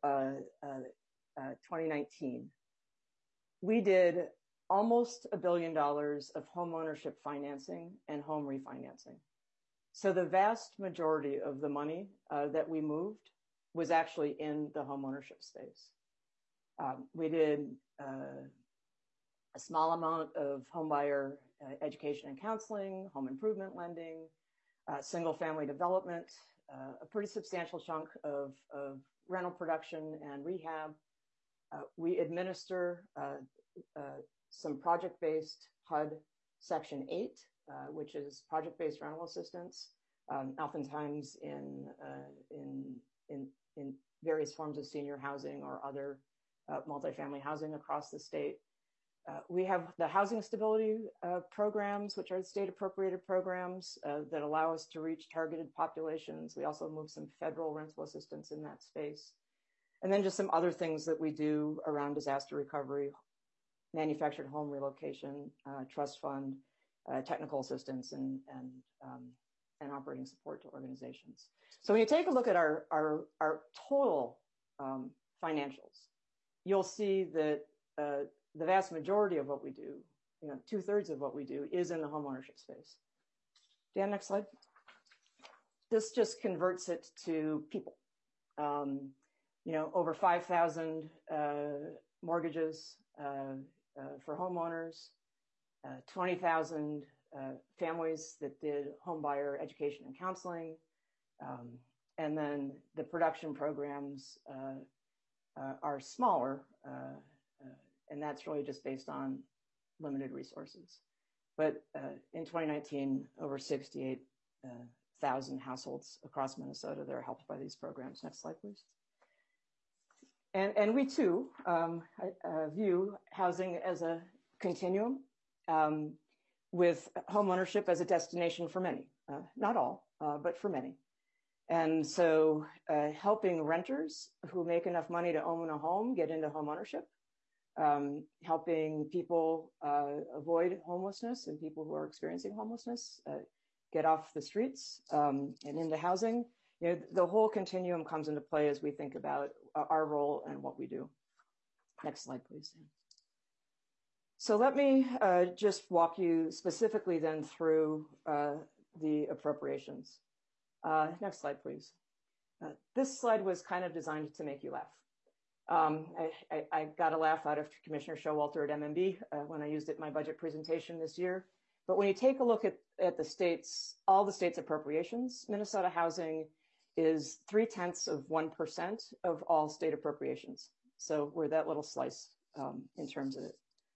2019, we did almost $1 billion of home ownership financing and home refinancing. So the vast majority of the money that we moved was actually in the home ownership space. We did a small amount of homebuyer education and counseling, home improvement lending, single family development, a pretty substantial chunk of rental production and rehab. We administer some project-based HUD Section 8, which is project-based rental assistance, oftentimes in various forms of senior housing or other multifamily housing across the state. We have the housing stability programs, which are state appropriated programs that allow us to reach targeted populations. We also move some federal rental assistance in that space. And then just some other things that we do around disaster recovery, manufactured home relocation, trust fund, technical assistance, and operating support to organizations. So when you take a look at our total financials, you'll see that the vast majority of what we do, 2/3 of what we do, is in the homeownership space. Dan, next slide. This just converts it to people. Over 5,000 mortgages for homeowners, 20,000 families that did home buyer education and counseling, and then the production programs are smaller, and that's really just based on limited resources. But in 2019, over 68,000 households across Minnesota that are helped by these programs. Next slide, please. And we too view housing as a continuum, with homeownership as a destination for many, not all, but for many. And so helping renters who make enough money to own a home get into homeownership, helping people avoid homelessness and people who are experiencing homelessness get off the streets and into housing. The whole continuum comes into play as we think about our role and what we do. Next slide, please. So let me just walk you specifically then through the appropriations. Next slide, please. This slide was kind of designed to make you laugh. I got a laugh out of Commissioner Showalter at MMB when I used it in my budget presentation this year. But when you take a look at the states, all the states' appropriations, Minnesota Housing is 0.3% of all state appropriations. So we're that little slice in terms of it.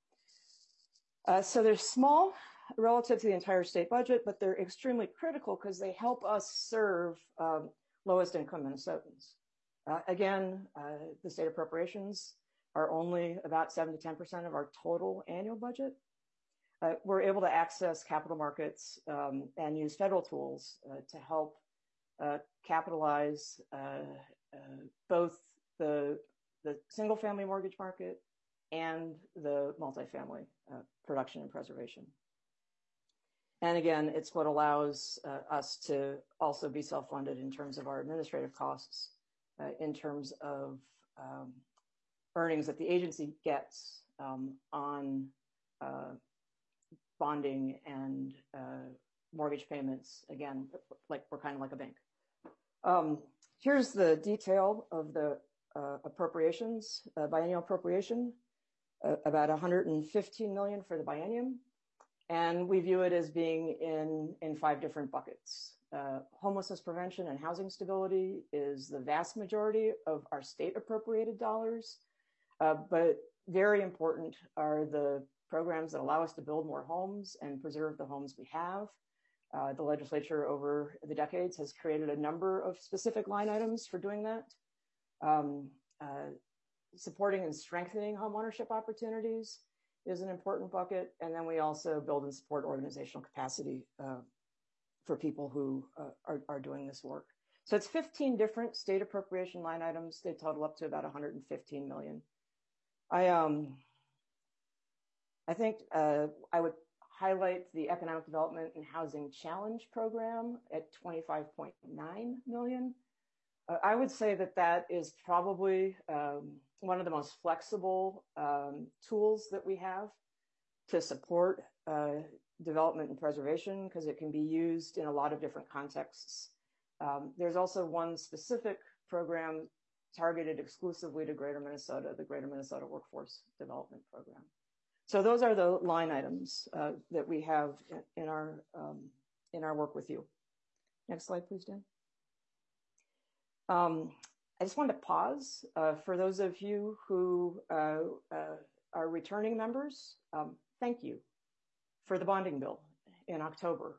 So they're small relative to the entire state budget, but they're extremely critical because they help us serve lowest income Minnesotans. Again, the state appropriations are only about 7 to 10% of our total annual budget. We're able to access capital markets and use federal tools to help capitalize both the single family mortgage market and the multifamily production and preservation. And again, it's what allows us to also be self-funded in terms of our administrative costs, in terms of earnings that the agency gets on bonding and mortgage payments. Again, like we're kind of like a bank. Here's the detail of the appropriations, biennial appropriation, about $115 million for the biennium. And we view it as being in 5 different buckets. Homelessness prevention and housing stability is the vast majority of our state appropriated dollars. But very important are the programs that allow us to build more homes and preserve the homes we have. The legislature over the decades has created a number of specific line items for doing that. Supporting and strengthening homeownership opportunities is an important bucket. And then we also build and support organizational capacity for people who are doing this work. So it's 15 different state appropriation line items. They total up to about $115 million. I think I would highlight the Economic Development and Housing Challenge Program at $25.9 million. I would say that is probably one of the most flexible tools that we have to support development and preservation, because it can be used in a lot of different contexts. There's also one specific program targeted exclusively to Greater Minnesota, the Greater Minnesota Workforce Development Program. So those are the line items that we have in our work with you. Next slide, please, Dan. I just wanted to pause for those of you who are returning members. Thank you for the bonding bill in October.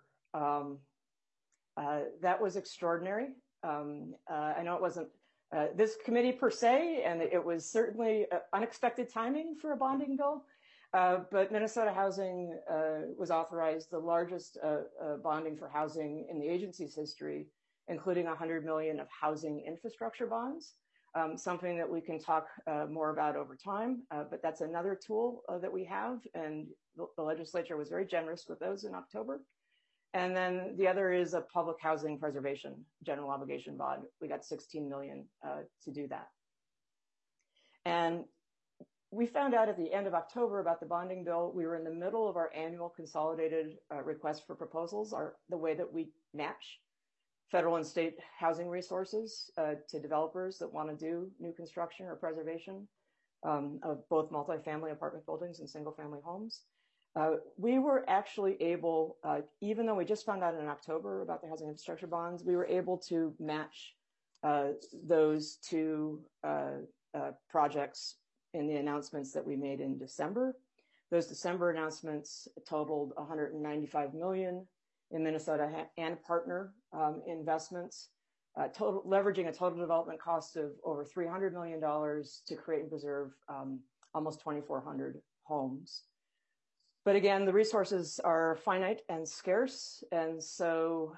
That was extraordinary. I know it wasn't this committee per se, and it was certainly unexpected timing for a bonding bill. But Minnesota Housing was authorized the largest bonding for housing in the agency's history, including $100 million of housing infrastructure bonds, something that we can talk more about over time. But that's another tool that we have, and the legislature was very generous with those in October. And then the other is a public housing preservation general obligation bond. We got $16 million to do that. And we found out at the end of October about the bonding bill. We were in the middle of our annual consolidated request for proposals, the way that we match federal and state housing resources to developers that want to do new construction or preservation of both multifamily apartment buildings and single family homes. We were actually able, even though we just found out in October about the housing infrastructure bonds, we were able to match those two projects in the announcements that we made in December. Those December announcements totaled $195 million in Minnesota and partner investments, leveraging a total development cost of over $300 million to create and preserve almost 2,400 homes. But again, the resources are finite and scarce. And so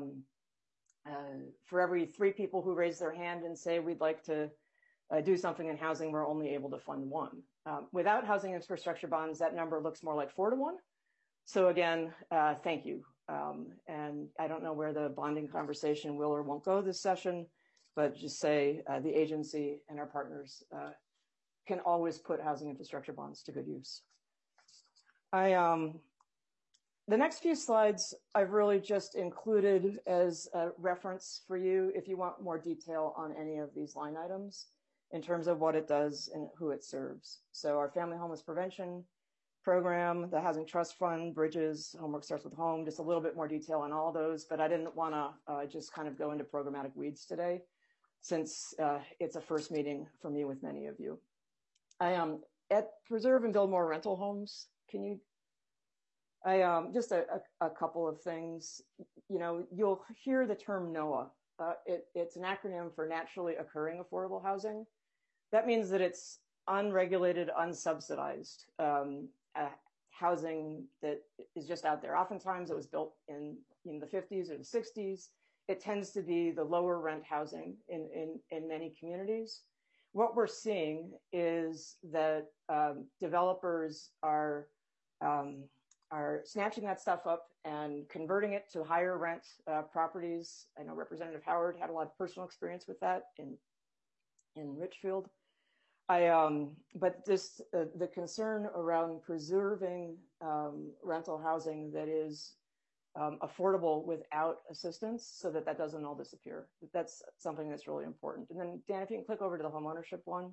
for every 3 people who raise their hand and say we'd like to do something in housing, we're only able to fund 1. Without housing infrastructure bonds, that number looks more like 4 to 1. So again, thank you. And I don't know where the bonding conversation will or won't go this session, but just say the agency and our partners can always put housing infrastructure bonds to good use. The next few slides I've really just included as a reference for you if you want more detail on any of these line items in terms of what it does and who it serves. So our Family Homeless Prevention Program, the Housing Trust Fund, Bridges, Homework Starts with Home, just a little bit more detail on all those, but I didn't want to just kind of go into programmatic weeds today since it's a first meeting for me with many of you. I am at Preserve and Build More Rental Homes. Can you just a couple of things. You know, you'll hear the term NOAH. It's an acronym for Naturally Occurring Affordable Housing. That means that it's unregulated, unsubsidized housing that is just out there. Oftentimes it was built in the 50s or the 60s. It tends to be the lower rent housing in many communities. What we're seeing is that developers are snatching that stuff up and converting it to higher rent properties. I know Representative Howard had a lot of personal experience with that in Richfield. But the concern around preserving rental housing that is affordable without assistance so that doesn't all disappear. That's something that's really important. And then Dan, if you can click over to the homeownership one.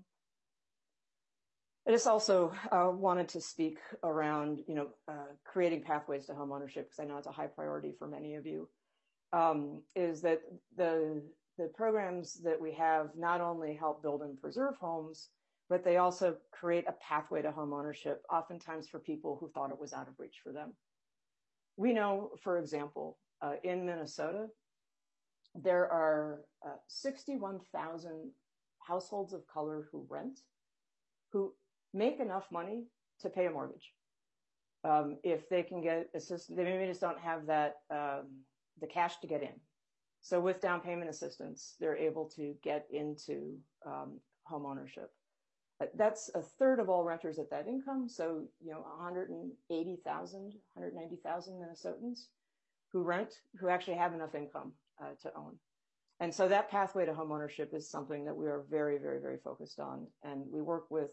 I just also wanted to speak around, creating pathways to homeownership, because I know it's a high priority for many of you, is that the programs that we have not only help build and preserve homes, but they also create a pathway to homeownership, oftentimes for people who thought it was out of reach for them. We know, for example, in Minnesota, there are 61,000 households of color who rent, who make enough money to pay a mortgage. If they can get assistance, they maybe just don't have that, the cash to get in. So with down payment assistance, they're able to get into home ownership. That's a third of all renters at that income. So, 180,000, 190,000 Minnesotans who rent, who actually have enough income to own. And so that pathway to homeownership is something that we are very, very, very focused on. And we work with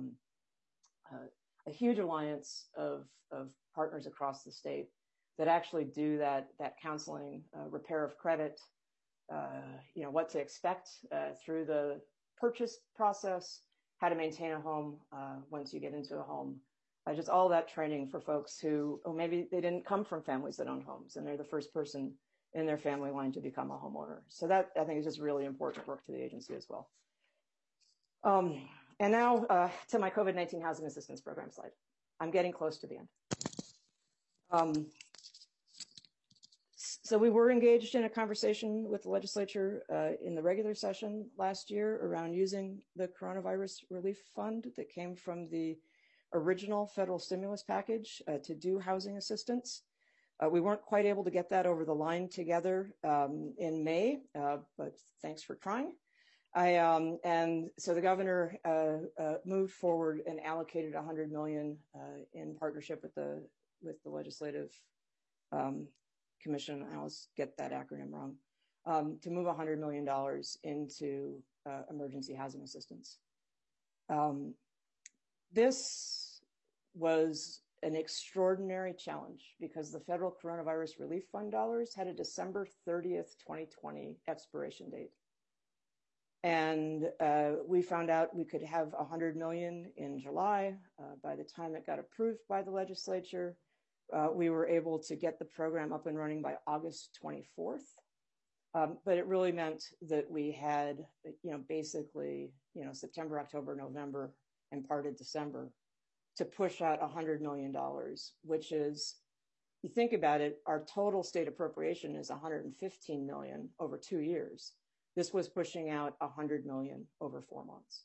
a huge alliance of partners across the state that actually do that counseling, repair of credit, what to expect through the purchase process, how to maintain a home once you get into a home. Just all that training for folks who, maybe they didn't come from families that own homes and they're the first person in their family line to become a homeowner. So that, I think, is just really important work to the agency as well. And now to my COVID-19 Housing Assistance Program slide. I'm getting close to the end. So we were engaged in a conversation with the legislature in the regular session last year around using the coronavirus relief fund that came from the original federal stimulus package to do housing assistance. We weren't quite able to get that over the line together in May, but thanks for trying. And so the governor moved forward and allocated $100 million in partnership with the legislative commission. I always get that acronym wrong, to move $100 million into emergency housing assistance. This was an extraordinary challenge because the federal coronavirus relief fund dollars had a December 30th, 2020 expiration date. And we found out we could have $100 million in July. By the time it got approved by the legislature, we were able to get the program up and running by August 24th. But it really meant that we had, basically, September, October, November, and part of December to push out $100 million, which is, you think about it, our total state appropriation is $115 million over 2 years. This was pushing out $100 million over 4 months.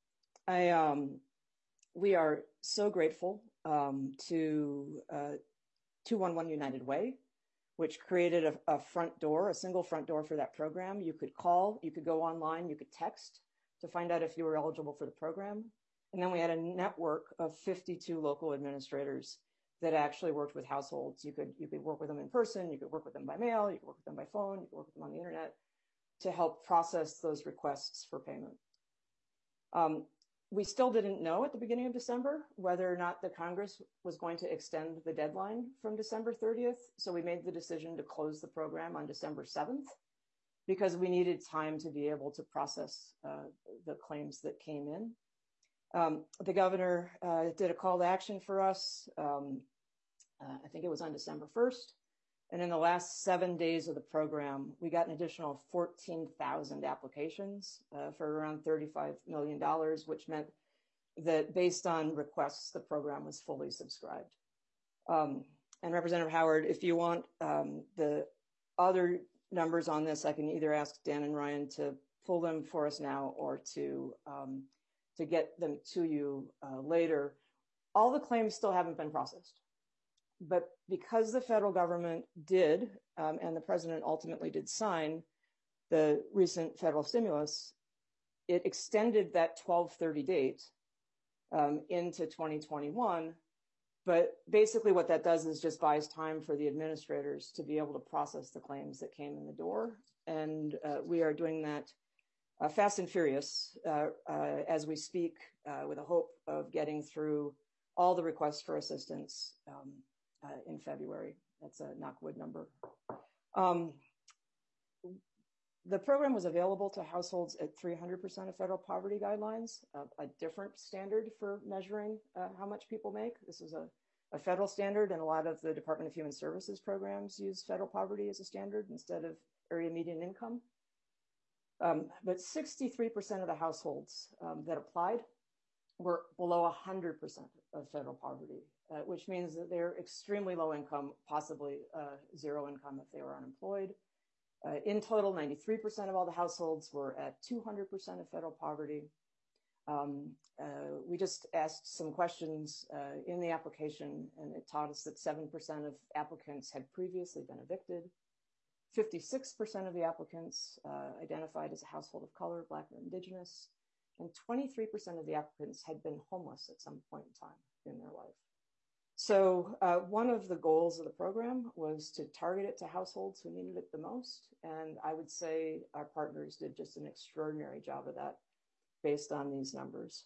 We are so grateful to 211 United Way, which created a front door, a single front door for that program. You could call, you could go online, you could text to find out if you were eligible for the program. And then we had a network of 52 local administrators that actually worked with households. You could work with them in person, you could work with them by mail, you could work with them by phone, you could work with them on the internet to help process those requests for payment. We still didn't know at the beginning of December whether or not the Congress was going to extend the deadline from December 30th. So we made the decision to close the program on December 7th because we needed time to be able to process the claims that came in. The governor did a call to action for us. I think it was on December 1st. And in the last 7 days of the program, we got an additional 14,000 applications for around $35 million, which meant that based on requests, the program was fully subscribed. And Representative Howard, if you want the other numbers on this, I can either ask Dan and Ryan to pull them for us now or to get them to you later. All the claims still haven't been processed. But because the federal government did, and the president ultimately did sign the recent federal stimulus, it extended that 12/30 date into 2021. But basically what that does is just buys time for the administrators to be able to process the claims that came in the door. And we are doing that fast and furious as we speak with a hope of getting through all the requests for assistance in February. That's a knockwood number. The program was available to households at 300% of federal poverty guidelines, a different standard for measuring how much people make. This is a federal standard, and a lot of the Department of Human Services programs use federal poverty as a standard instead of area median income. But 63% of the households that applied were below 100% of federal poverty, which means that they're extremely low income, possibly zero income if they were unemployed. In total, 93% of all the households were at 200% of federal poverty. We just asked some questions in the application, and it taught us that 7% of applicants had previously been evicted. 56% of the applicants identified as a household of color, Black or Indigenous, and 23% of the applicants had been homeless at some point in time in their life. So one of the goals of the program was to target it to households who needed it the most. And I would say our partners did just an extraordinary job of that based on these numbers.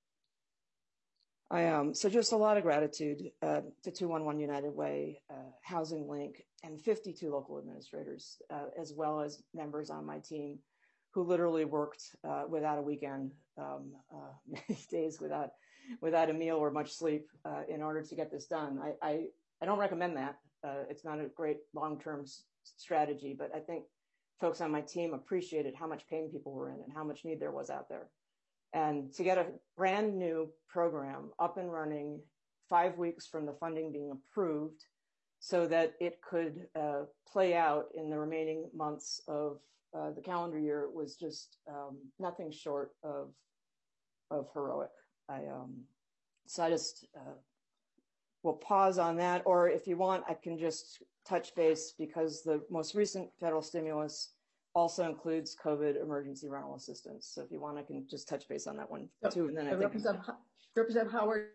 So just a lot of gratitude to 211 United Way, Housing Link, and 52 local administrators, as well as members on my team who literally worked without a weekend, many days without a meal or much sleep in order to get this done. I don't recommend that. It's not a great long-term strategy, but I think folks on my team appreciated how much pain people were in and how much need there was out there. And to get a brand new program up and running 5 weeks from the funding being approved so that it could play out in the remaining months of the calendar year was just nothing short of heroic. So I just will pause on that, or if you want, I can just touch base because the most recent federal stimulus also includes COVID emergency rental assistance. So if you want, I can just touch base on that one too. And then I think Representative Howard.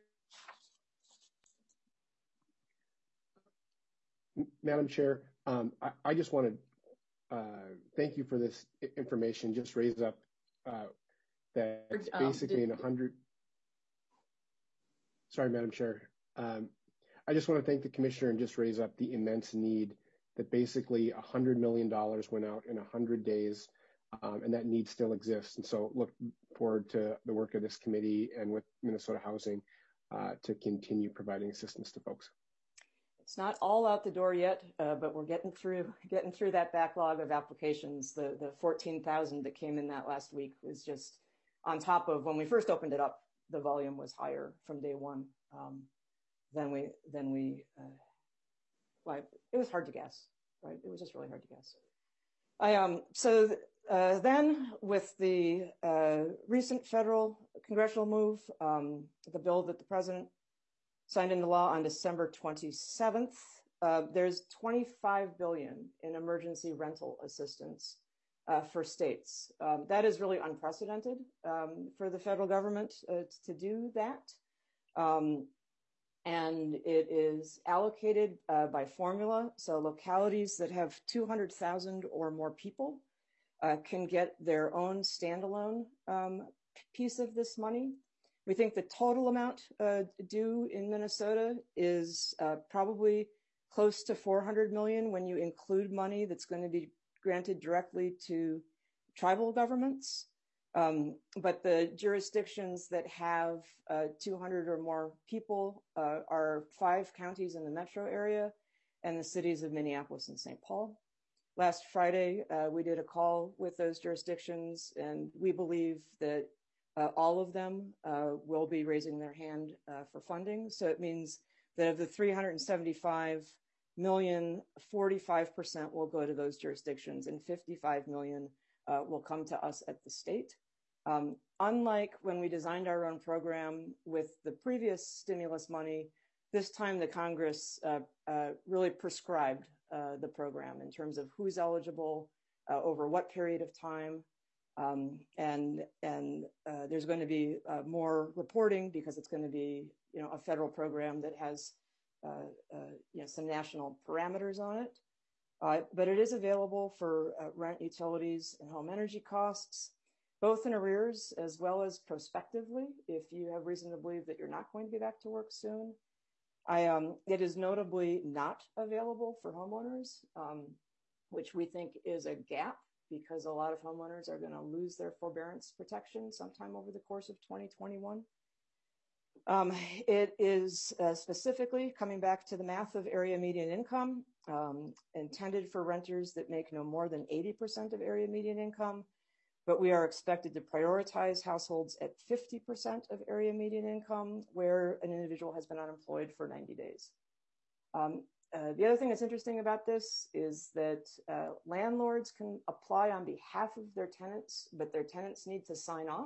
Madam Chair, I just want to thank you for this information. Just raise up that basically in 100. Sorry, Madam Chair. I just want to thank the commissioner and just raise up the immense need that basically $100 million went out in 100 days, and that need still exists. And so look forward to the work of this committee and with Minnesota Housing to continue providing assistance to folks. It's not all out the door yet, but we're getting through that backlog of applications. The 14,000 that came in that last week was just on top of when we first opened it up. The volume was higher from day one than we like. It was hard to guess, right? It was just really hard to guess. So then with the recent federal congressional move, the bill that the president signed into law on December 27th, there's $25 billion in emergency rental assistance for states. That is really unprecedented for the federal government to do that. And it is allocated by formula. So localities that have 200,000 or more people can get their own standalone piece of this money. We think the total amount due in Minnesota is probably close to $400 million when you include money that's going to be granted directly to tribal governments. But the jurisdictions that have 200 or more people are 5 counties in the metro area and the cities of Minneapolis and St. Paul. Last Friday, we did a call with those jurisdictions, and we believe that all of them will be raising their hand for funding. So it means that of the 375 million, 45% will go to those jurisdictions and 55 million will come to us at the state. Unlike when we designed our own program with the previous stimulus money, this time the Congress really prescribed the program in terms of who's eligible, over what period of time, and there's going to be more reporting because it's going to be, a federal program that has, some national parameters on it. But it is available for rent, utilities, and home energy costs, both in arrears as well as prospectively, if you have reason to believe that you're not going to be back to work soon. It is notably not available for homeowners, which we think is a gap because a lot of homeowners are going to lose their forbearance protection sometime over the course of 2021. It is specifically coming back to the math of area median income, intended for renters that make no more than 80% of area median income, but we are expected to prioritize households at 50% of area median income where an individual has been unemployed for 90 days. The other thing that's interesting about this is that landlords can apply on behalf of their tenants, but their tenants need to sign off.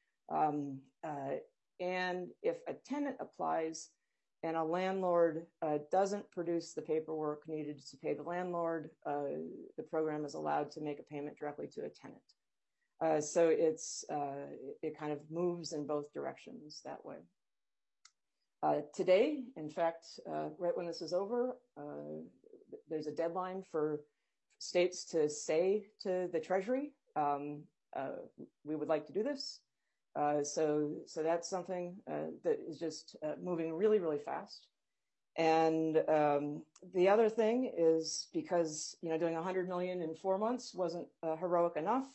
And if a tenant applies and a landlord doesn't produce the paperwork needed to pay the landlord, the program is allowed to make a payment directly to a tenant. So it kind of moves in both directions that way. Today, in fact, right when this is over, there's a deadline for states to say to the Treasury, we would like to do this. So that's something that is just moving really, really fast. And the other thing is because, doing 100 million in 4 months wasn't heroic enough.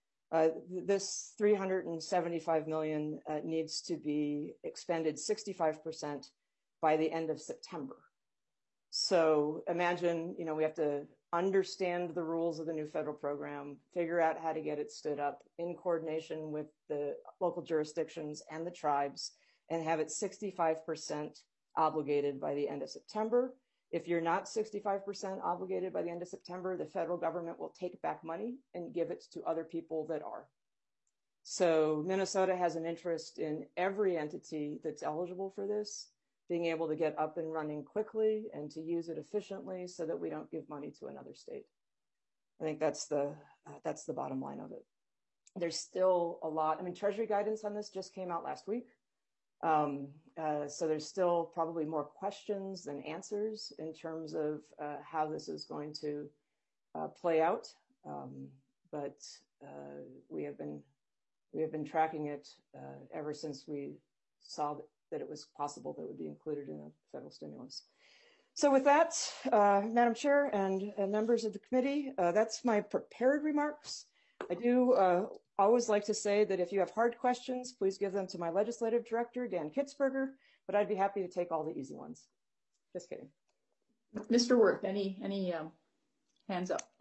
This 375 million needs to be expended 65% by the end of September. So imagine, we have to understand the rules of the new federal program, figure out how to get it stood up in coordination with the local jurisdictions and the tribes, and have it 65% obligated by the end of September. If you're not 65% obligated by the end of September, the federal government will take back money and give it to other people that are. So Minnesota has an interest in every entity that's eligible for this being able to get up and running quickly and to use it efficiently so that we don't give money to another state. I think that's the bottom line of it. There's still a lot. Treasury guidance on this just came out last week. So there's still probably more questions than answers in terms of how this is going to play out. But we have been tracking it ever since we saw that it was possible that it would be included in a federal stimulus. So with that, Madam Chair and members of the committee, that's my prepared remarks. I do always like to say that if you have hard questions, please give them to my legislative director, Dan Kitzberger, but I'd be happy to take all the easy ones. Just kidding. Mr. Wirth, any hands up?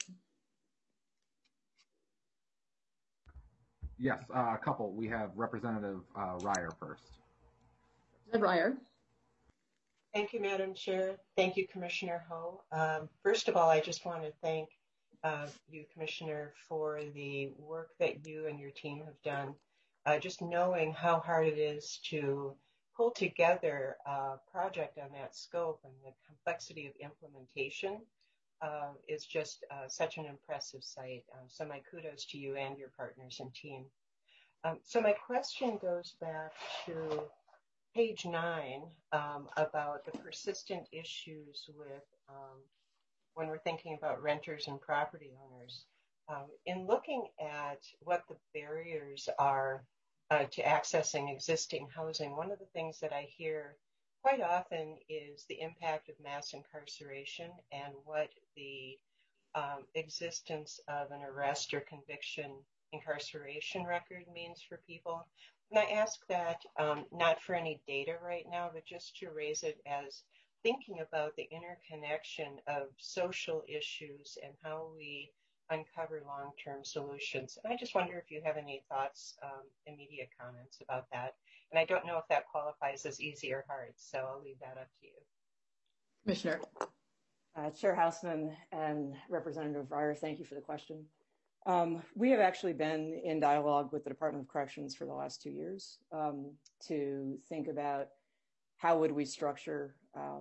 Yes, a couple. We have Representative Ryer first. Ryer. Thank you, Madam Chair. Thank you, Commissioner Ho. First of all, I just want to thank you, Commissioner, for the work that you and your team have done. Just knowing how hard it is to pull together a project on that scope and the complexity of implementation is just such an impressive sight. So my kudos to you and your partners and team. So my question goes back to page 9 about the persistent issues with when we're thinking about renters and property owners. In looking at what the barriers are to accessing existing housing, one of the things that I hear quite often is the impact of mass incarceration and what the existence of an arrest or conviction incarceration record means for people. And I ask that not for any data right now, but just to raise it as thinking about the interconnection of social issues and how we uncover long-term solutions. And I just wonder if you have any thoughts, immediate comments about that. And I don't know if that qualifies as easy or hard, so I'll leave that up to you. Commissioner. Chair Houseman and Representative Reier, thank you for the question. We have actually been in dialogue with the Department of Corrections for the last 2 years to think about how would we structure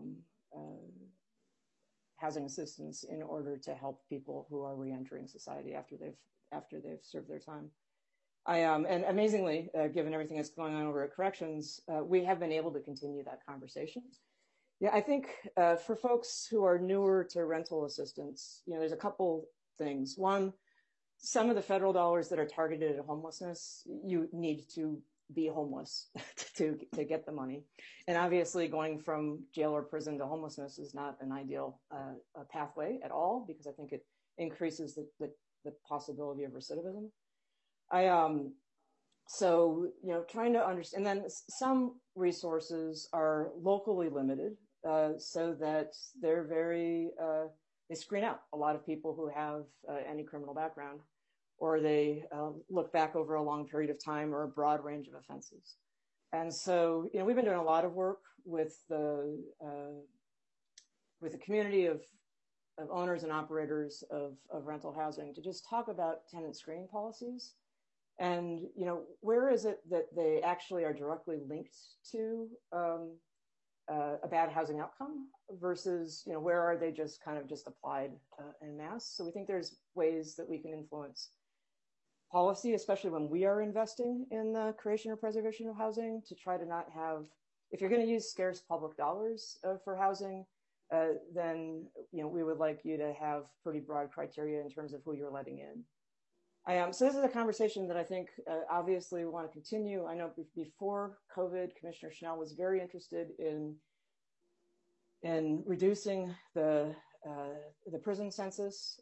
housing assistance in order to help people who are reentering society after they've served their time. And amazingly, given everything that's going on over at Corrections, we have been able to continue that conversation. Yeah, I think for folks who are newer to rental assistance, there's a couple things. One, some of the federal dollars that are targeted at homelessness, you need to be homeless to get the money. And obviously going from jail or prison to homelessness is not an ideal pathway at all, because I think it increases the possibility of recidivism. So, trying to understand, and then some resources are locally limited so that they're they screen out a lot of people who have any criminal background, or they look back over a long period of time or a broad range of offenses. And so, we've been doing a lot of work with the community of owners and operators of rental housing to just talk about tenant screening policies. And, where is it that they actually are directly linked to a bad housing outcome versus, where are they just kind of just applied en masse? So we think there's ways that we can influence policy, especially when we are investing in the creation or preservation of housing, to try to not have, if you're going to use scarce public dollars for housing, then, we would like you to have pretty broad criteria in terms of who you're letting in. So this is a conversation that I think obviously we want to continue. I know before COVID, Commissioner Schnell was very interested in reducing the prison census.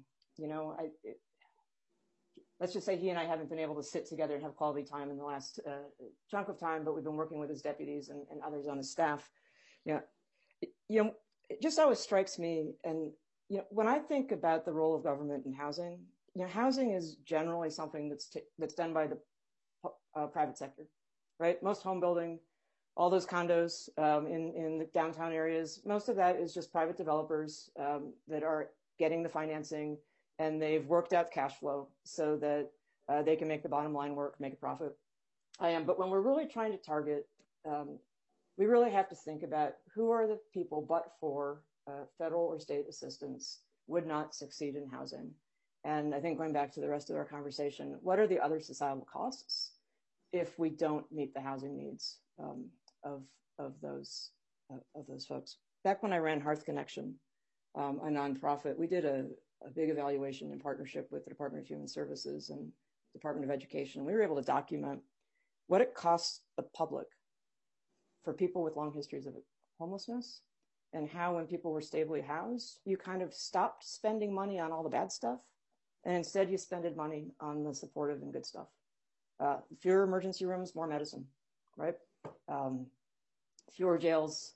Let's just say he and I haven't been able to sit together and have quality time in the last chunk of time, but we've been working with his deputies and others on his staff. It just always strikes me, and when I think about the role of government in housing, housing is generally something that's done by the private sector, right? Most home building, all those condos in the downtown areas, most of that is just private developers that are getting the financing, and they've worked out cash flow so that they can make the bottom line work, make a profit. But when we're really trying to target, we really have to think about who are the people, but for federal or state assistance, would not succeed in housing. And I think going back to the rest of our conversation, what are the other societal costs if we don't meet the housing needs of those folks? Back when I ran Hearth Connection, a nonprofit, we did a big evaluation in partnership with the Department of Human Services and Department of Education. We were able to document what it costs the public for people with long histories of homelessness, and how when people were stably housed, you kind of stopped spending money on all the bad stuff, and instead you spended money on the supportive and good stuff. Fewer emergency rooms, more medicine, right? Fewer jails,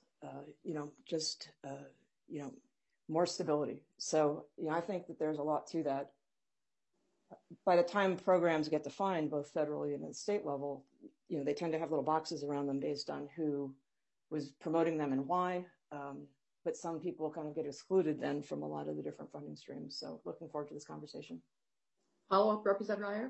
more stability. So, I think that there's a lot to that. By the time programs get defined, both federally and at the state level, they tend to have little boxes around them based on who was promoting them and why. But some people kind of get excluded then from a lot of the different funding streams. So looking forward to this conversation. Follow-up, Representative Reier?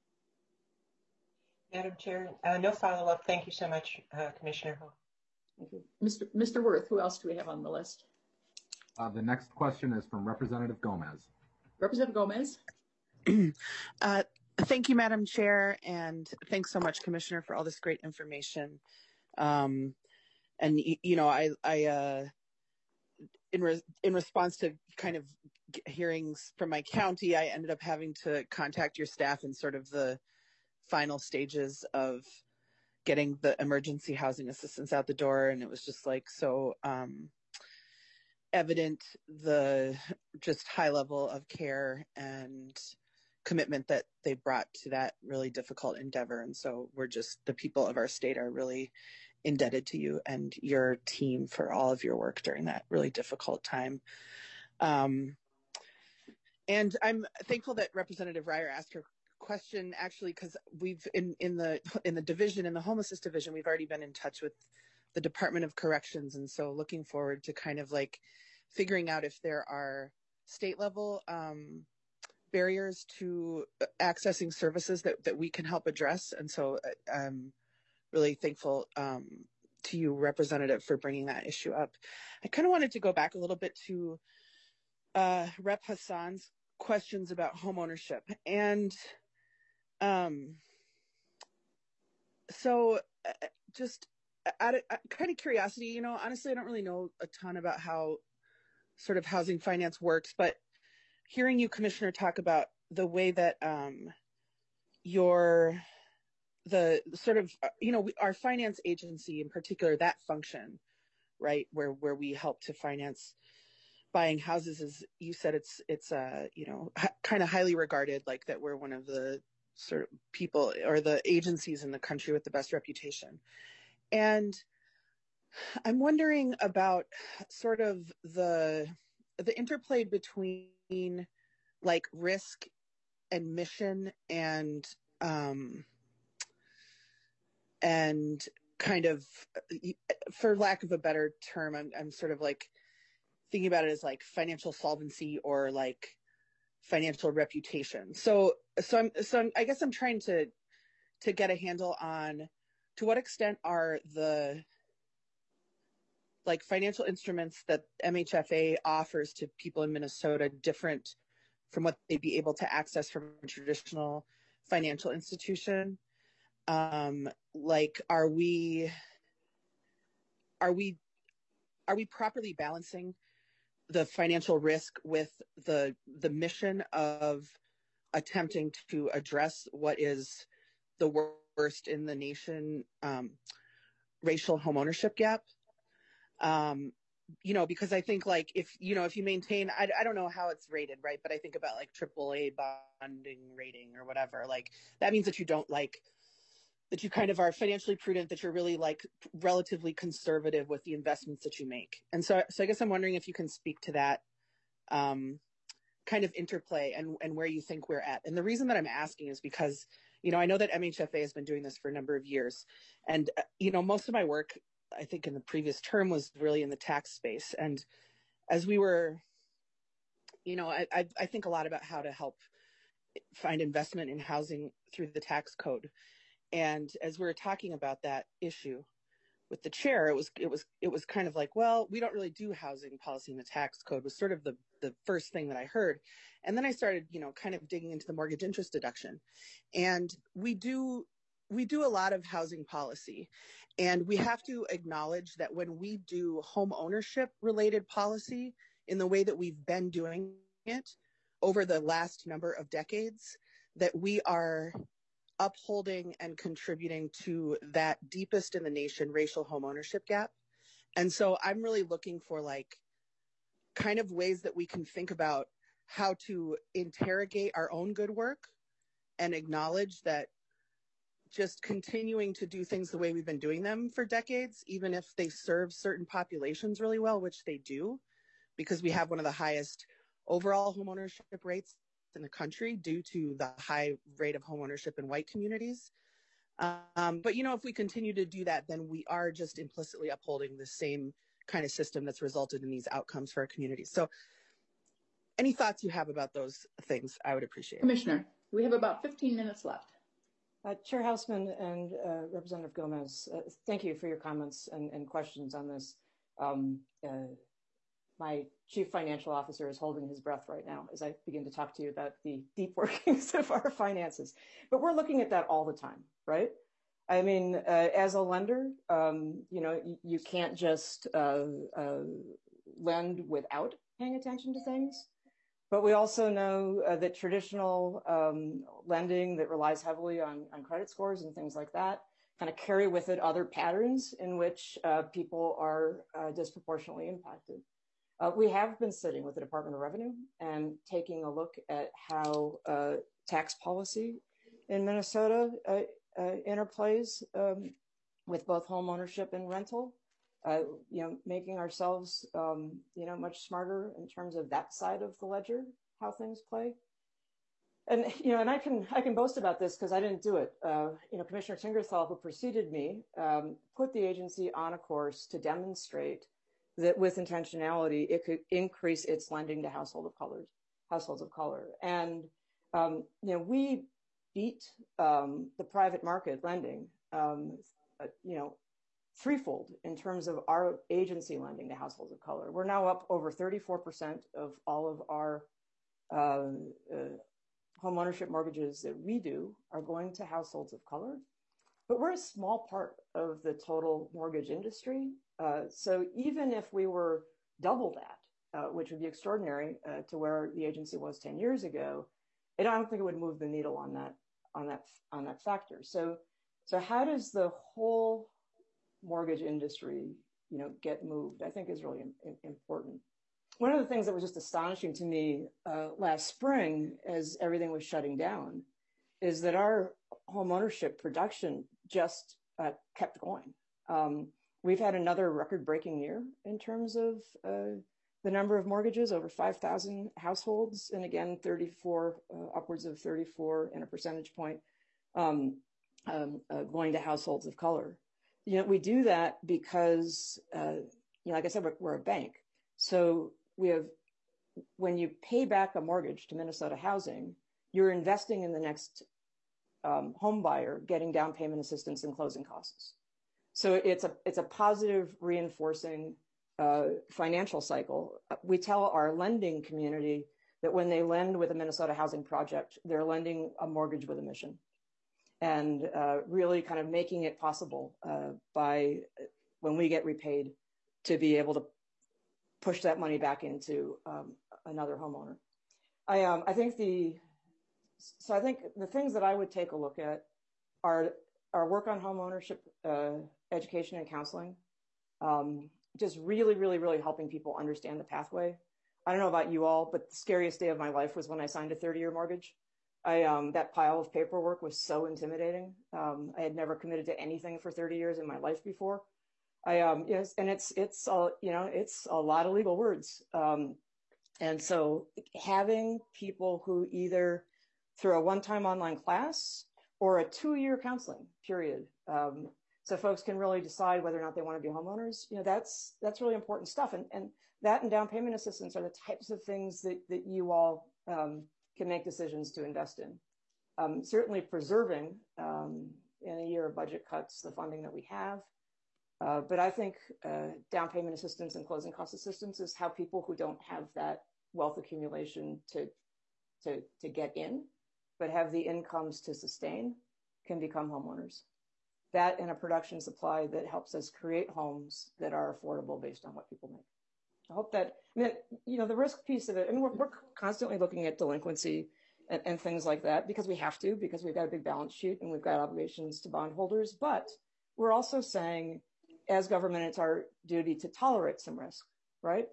Madam Chair, no follow-up. Thank you so much, Commissioner Ho. Thank you. Mr. Wirth, who else do we have on the list? The next question is from Representative Gomez. Representative Gomez. Thank you, Madam Chair, and thanks so much, Commissioner, for all this great information. In response to kind of hearings from my county, I ended up having to contact your staff in sort of the final stages of getting the emergency housing assistance out the door. And it was just like so evident the just high level of care and commitment that they brought to that really difficult endeavor. And so the people of our state are really indebted to you and your team for all of your work during that really difficult time. And I'm thankful that Representative Reier asked her question, actually, because we've in the division, in the homelessness division, we've already been in touch with the Department of Corrections. And so looking forward to kind of like figuring out if there are state level barriers to accessing services that we can help address. And so I'm really thankful to you, Representative, for bringing that issue up. I kind of wanted to go back a little bit to Rep. Hassan's questions about homeownership. And so just out of kind of curiosity, you know, honestly, I don't really know a ton about how sort of housing finance works, but hearing you, Commissioner, talk about the way that the sort of, you know, our finance agency in particular, that function, right, where we help to finance buying houses, is, you said it's you know, kind of highly regarded, like that we're one of the sort of people or the agencies in the country with the best reputation. And I'm wondering about sort of the interplay between like risk and mission and kind of, for lack of a better term, I'm sort of like thinking about it as like financial solvency or like financial reputation. So I guess I'm trying to get a handle on to what extent are the like financial instruments that MHFA offers to people in Minnesota different from what they'd be able to access from a traditional financial institution. Like, are we properly balancing the financial risk with the mission of attempting to address what is the worst in the nation, racial homeownership gap? You know, because I think like if you maintain, I don't know how it's rated, right? But I think about like AAA bonding rating or whatever, like that means that you don't like, that you kind of are financially prudent, that you're really like relatively conservative with the investments that you make. And so I guess I'm wondering if you can speak to that kind of interplay and where you think we're at. And the reason that I'm asking is because, you know, I know that MHFA has been doing this for a number of years. And, you know, most of my work, I think in the previous term, was really in the tax space. And as we were, you know, I think a lot about how to help find investment in housing through the tax code. And as we were talking about that issue with the chair, it was kind of like, well, we don't really do housing policy in the tax code, was sort of the first thing that I heard. And then I started, you know, kind of digging into the mortgage interest deduction. And we do a lot of housing policy. And we have to acknowledge that when we do home ownership related policy in the way that we've been doing it over the last number of decades, that we are upholding and contributing to that deepest in the nation racial homeownership gap. And so I'm really looking for like kind of ways that we can think about how to interrogate our own good work and acknowledge that just continuing to do things the way we've been doing them for decades, even if they serve certain populations really well, which they do, because we have one of the highest overall homeownership rates in the country due to the high rate of homeownership in white communities. But, you know, if we continue to do that, then we are just implicitly upholding the same kind of system that's resulted in these outcomes for our communities. So any thoughts you have about those things, I would appreciate. Commissioner, we have about 15 minutes left. Chair Hausman and Representative Gomez, thank you for your comments and questions on this. My chief financial officer is holding his breath right now as I begin to talk to you about the deep workings of our finances. But we're looking at that all the time, right? I mean, as a lender, you know, you can't just lend without paying attention to things. But we also know that traditional lending that relies heavily on credit scores and things like that kind of carry with it other patterns in which people are disproportionately impacted. We have been sitting with the Department of Revenue and taking a look at how tax policy in Minnesota interplays with both home ownership and rental. Making ourselves, much smarter in terms of that side of the ledger, how things play. And, and I can boast about this because I didn't do it. Commissioner Tingerthal, who preceded me, put the agency on a course to demonstrate that with intentionality, it could increase its lending to households of color. And, we beat the private market lending, threefold in terms of our agency lending to households of color. We're now up over 34% of all of our home ownership mortgages that we do are going to households of color. But we're a small part of the total mortgage industry. So even if we were double that, which would be extraordinary to where the agency was 10 years ago, I don't think it would move the needle on that factor. So how does the whole mortgage industry, get moved, I think is really important. One of the things that was just astonishing to me last spring as everything was shutting down is that our home ownership production just kept going. We've had another record-breaking year in terms of the number of mortgages, over 5,000 households, and again, 34, upwards of 34 and a percentage point going to households of color. We do that because, like I said, we're a bank. So when you pay back a mortgage to Minnesota Housing, you're investing in the next home buyer getting down payment assistance and closing costs. So it's a positive reinforcing financial cycle. We tell our lending community that when they lend with a Minnesota Housing Project, they're lending a mortgage with a mission. And really kind of making it possible by when we get repaid to be able to push that money back into another homeowner. I think the things that I would take a look at are our work on home ownership, education and counseling, just really, really, really helping people understand the pathway. I don't know about you all, but the scariest day of my life was when I signed a 30-year mortgage. That pile of paperwork was so intimidating. I had never committed to anything for 30 years in my life before. Yes, and it's a lot of legal words. And so having people who either through a one-time online class or a 2-year counseling period, so folks can really decide whether or not they want to be homeowners, that's really important stuff. And that and down payment assistance are the types of things that you all can make decisions to invest in. Certainly preserving in a year of budget cuts the funding that we have. But I think down payment assistance and closing cost assistance is how people who don't have that wealth accumulation to get in, but have the incomes to sustain, can become homeowners. That and a production supply that helps us create homes that are affordable based on what people make. I hope that, the risk piece of it, we're constantly looking at delinquency and things like that because we have to, because we've got a big balance sheet and we've got obligations to bondholders. But we're also saying, as government, it's our duty to tolerate some risk, right?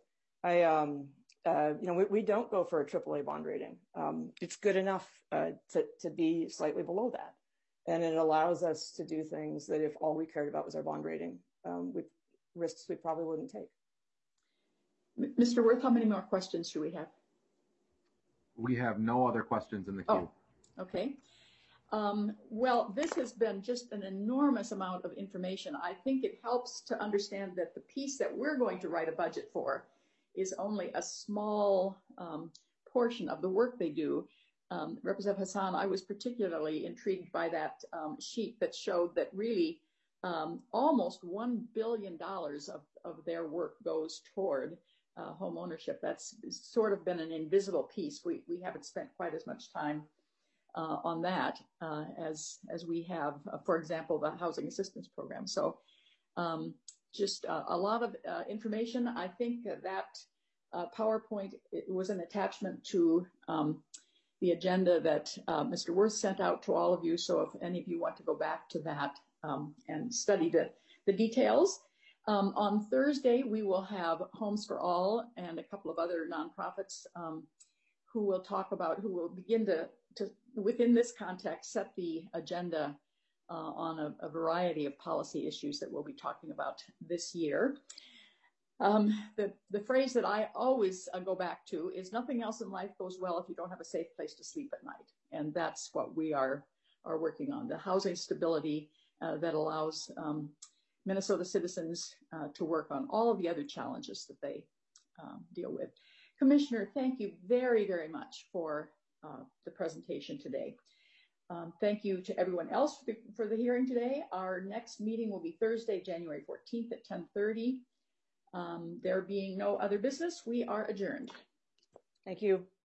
We don't go for a AAA bond rating. It's good enough to be slightly below that. And it allows us to do things that if all we cared about was our bond rating, risks we probably wouldn't take. Mr. Wirth, how many more questions do we have? We have no other questions in the queue. Oh, okay. Well, this has been just an enormous amount of information. I think it helps to understand that the piece that we're going to write a budget for is only a small portion of the work they do. Representative Hassan, I was particularly intrigued by that sheet that showed that really almost $1 billion of their work goes toward home ownership. That's sort of been an invisible piece. We haven't spent quite as much time on that as we have, for example, the housing assistance program. So just a lot of information. I think that PowerPoint. It was an attachment to the agenda that Mr. Worth sent out to all of you. So if any of you want to go back to that and study the details. On Thursday, we will have Homes for All and a couple of other nonprofits who will begin to, within this context, set the agenda on a variety of policy issues that we'll be talking about this year. The phrase that I always go back to is nothing else in life goes well if you don't have a safe place to sleep at night. And that's what we are working on, the housing stability that allows Minnesota citizens to work on all of the other challenges that they deal with. Commissioner, thank you very, very much for the presentation today. Thank you to everyone else for the hearing today. Our next meeting will be Thursday, January 14th at 10:30. There being no other business, we are adjourned. Thank you.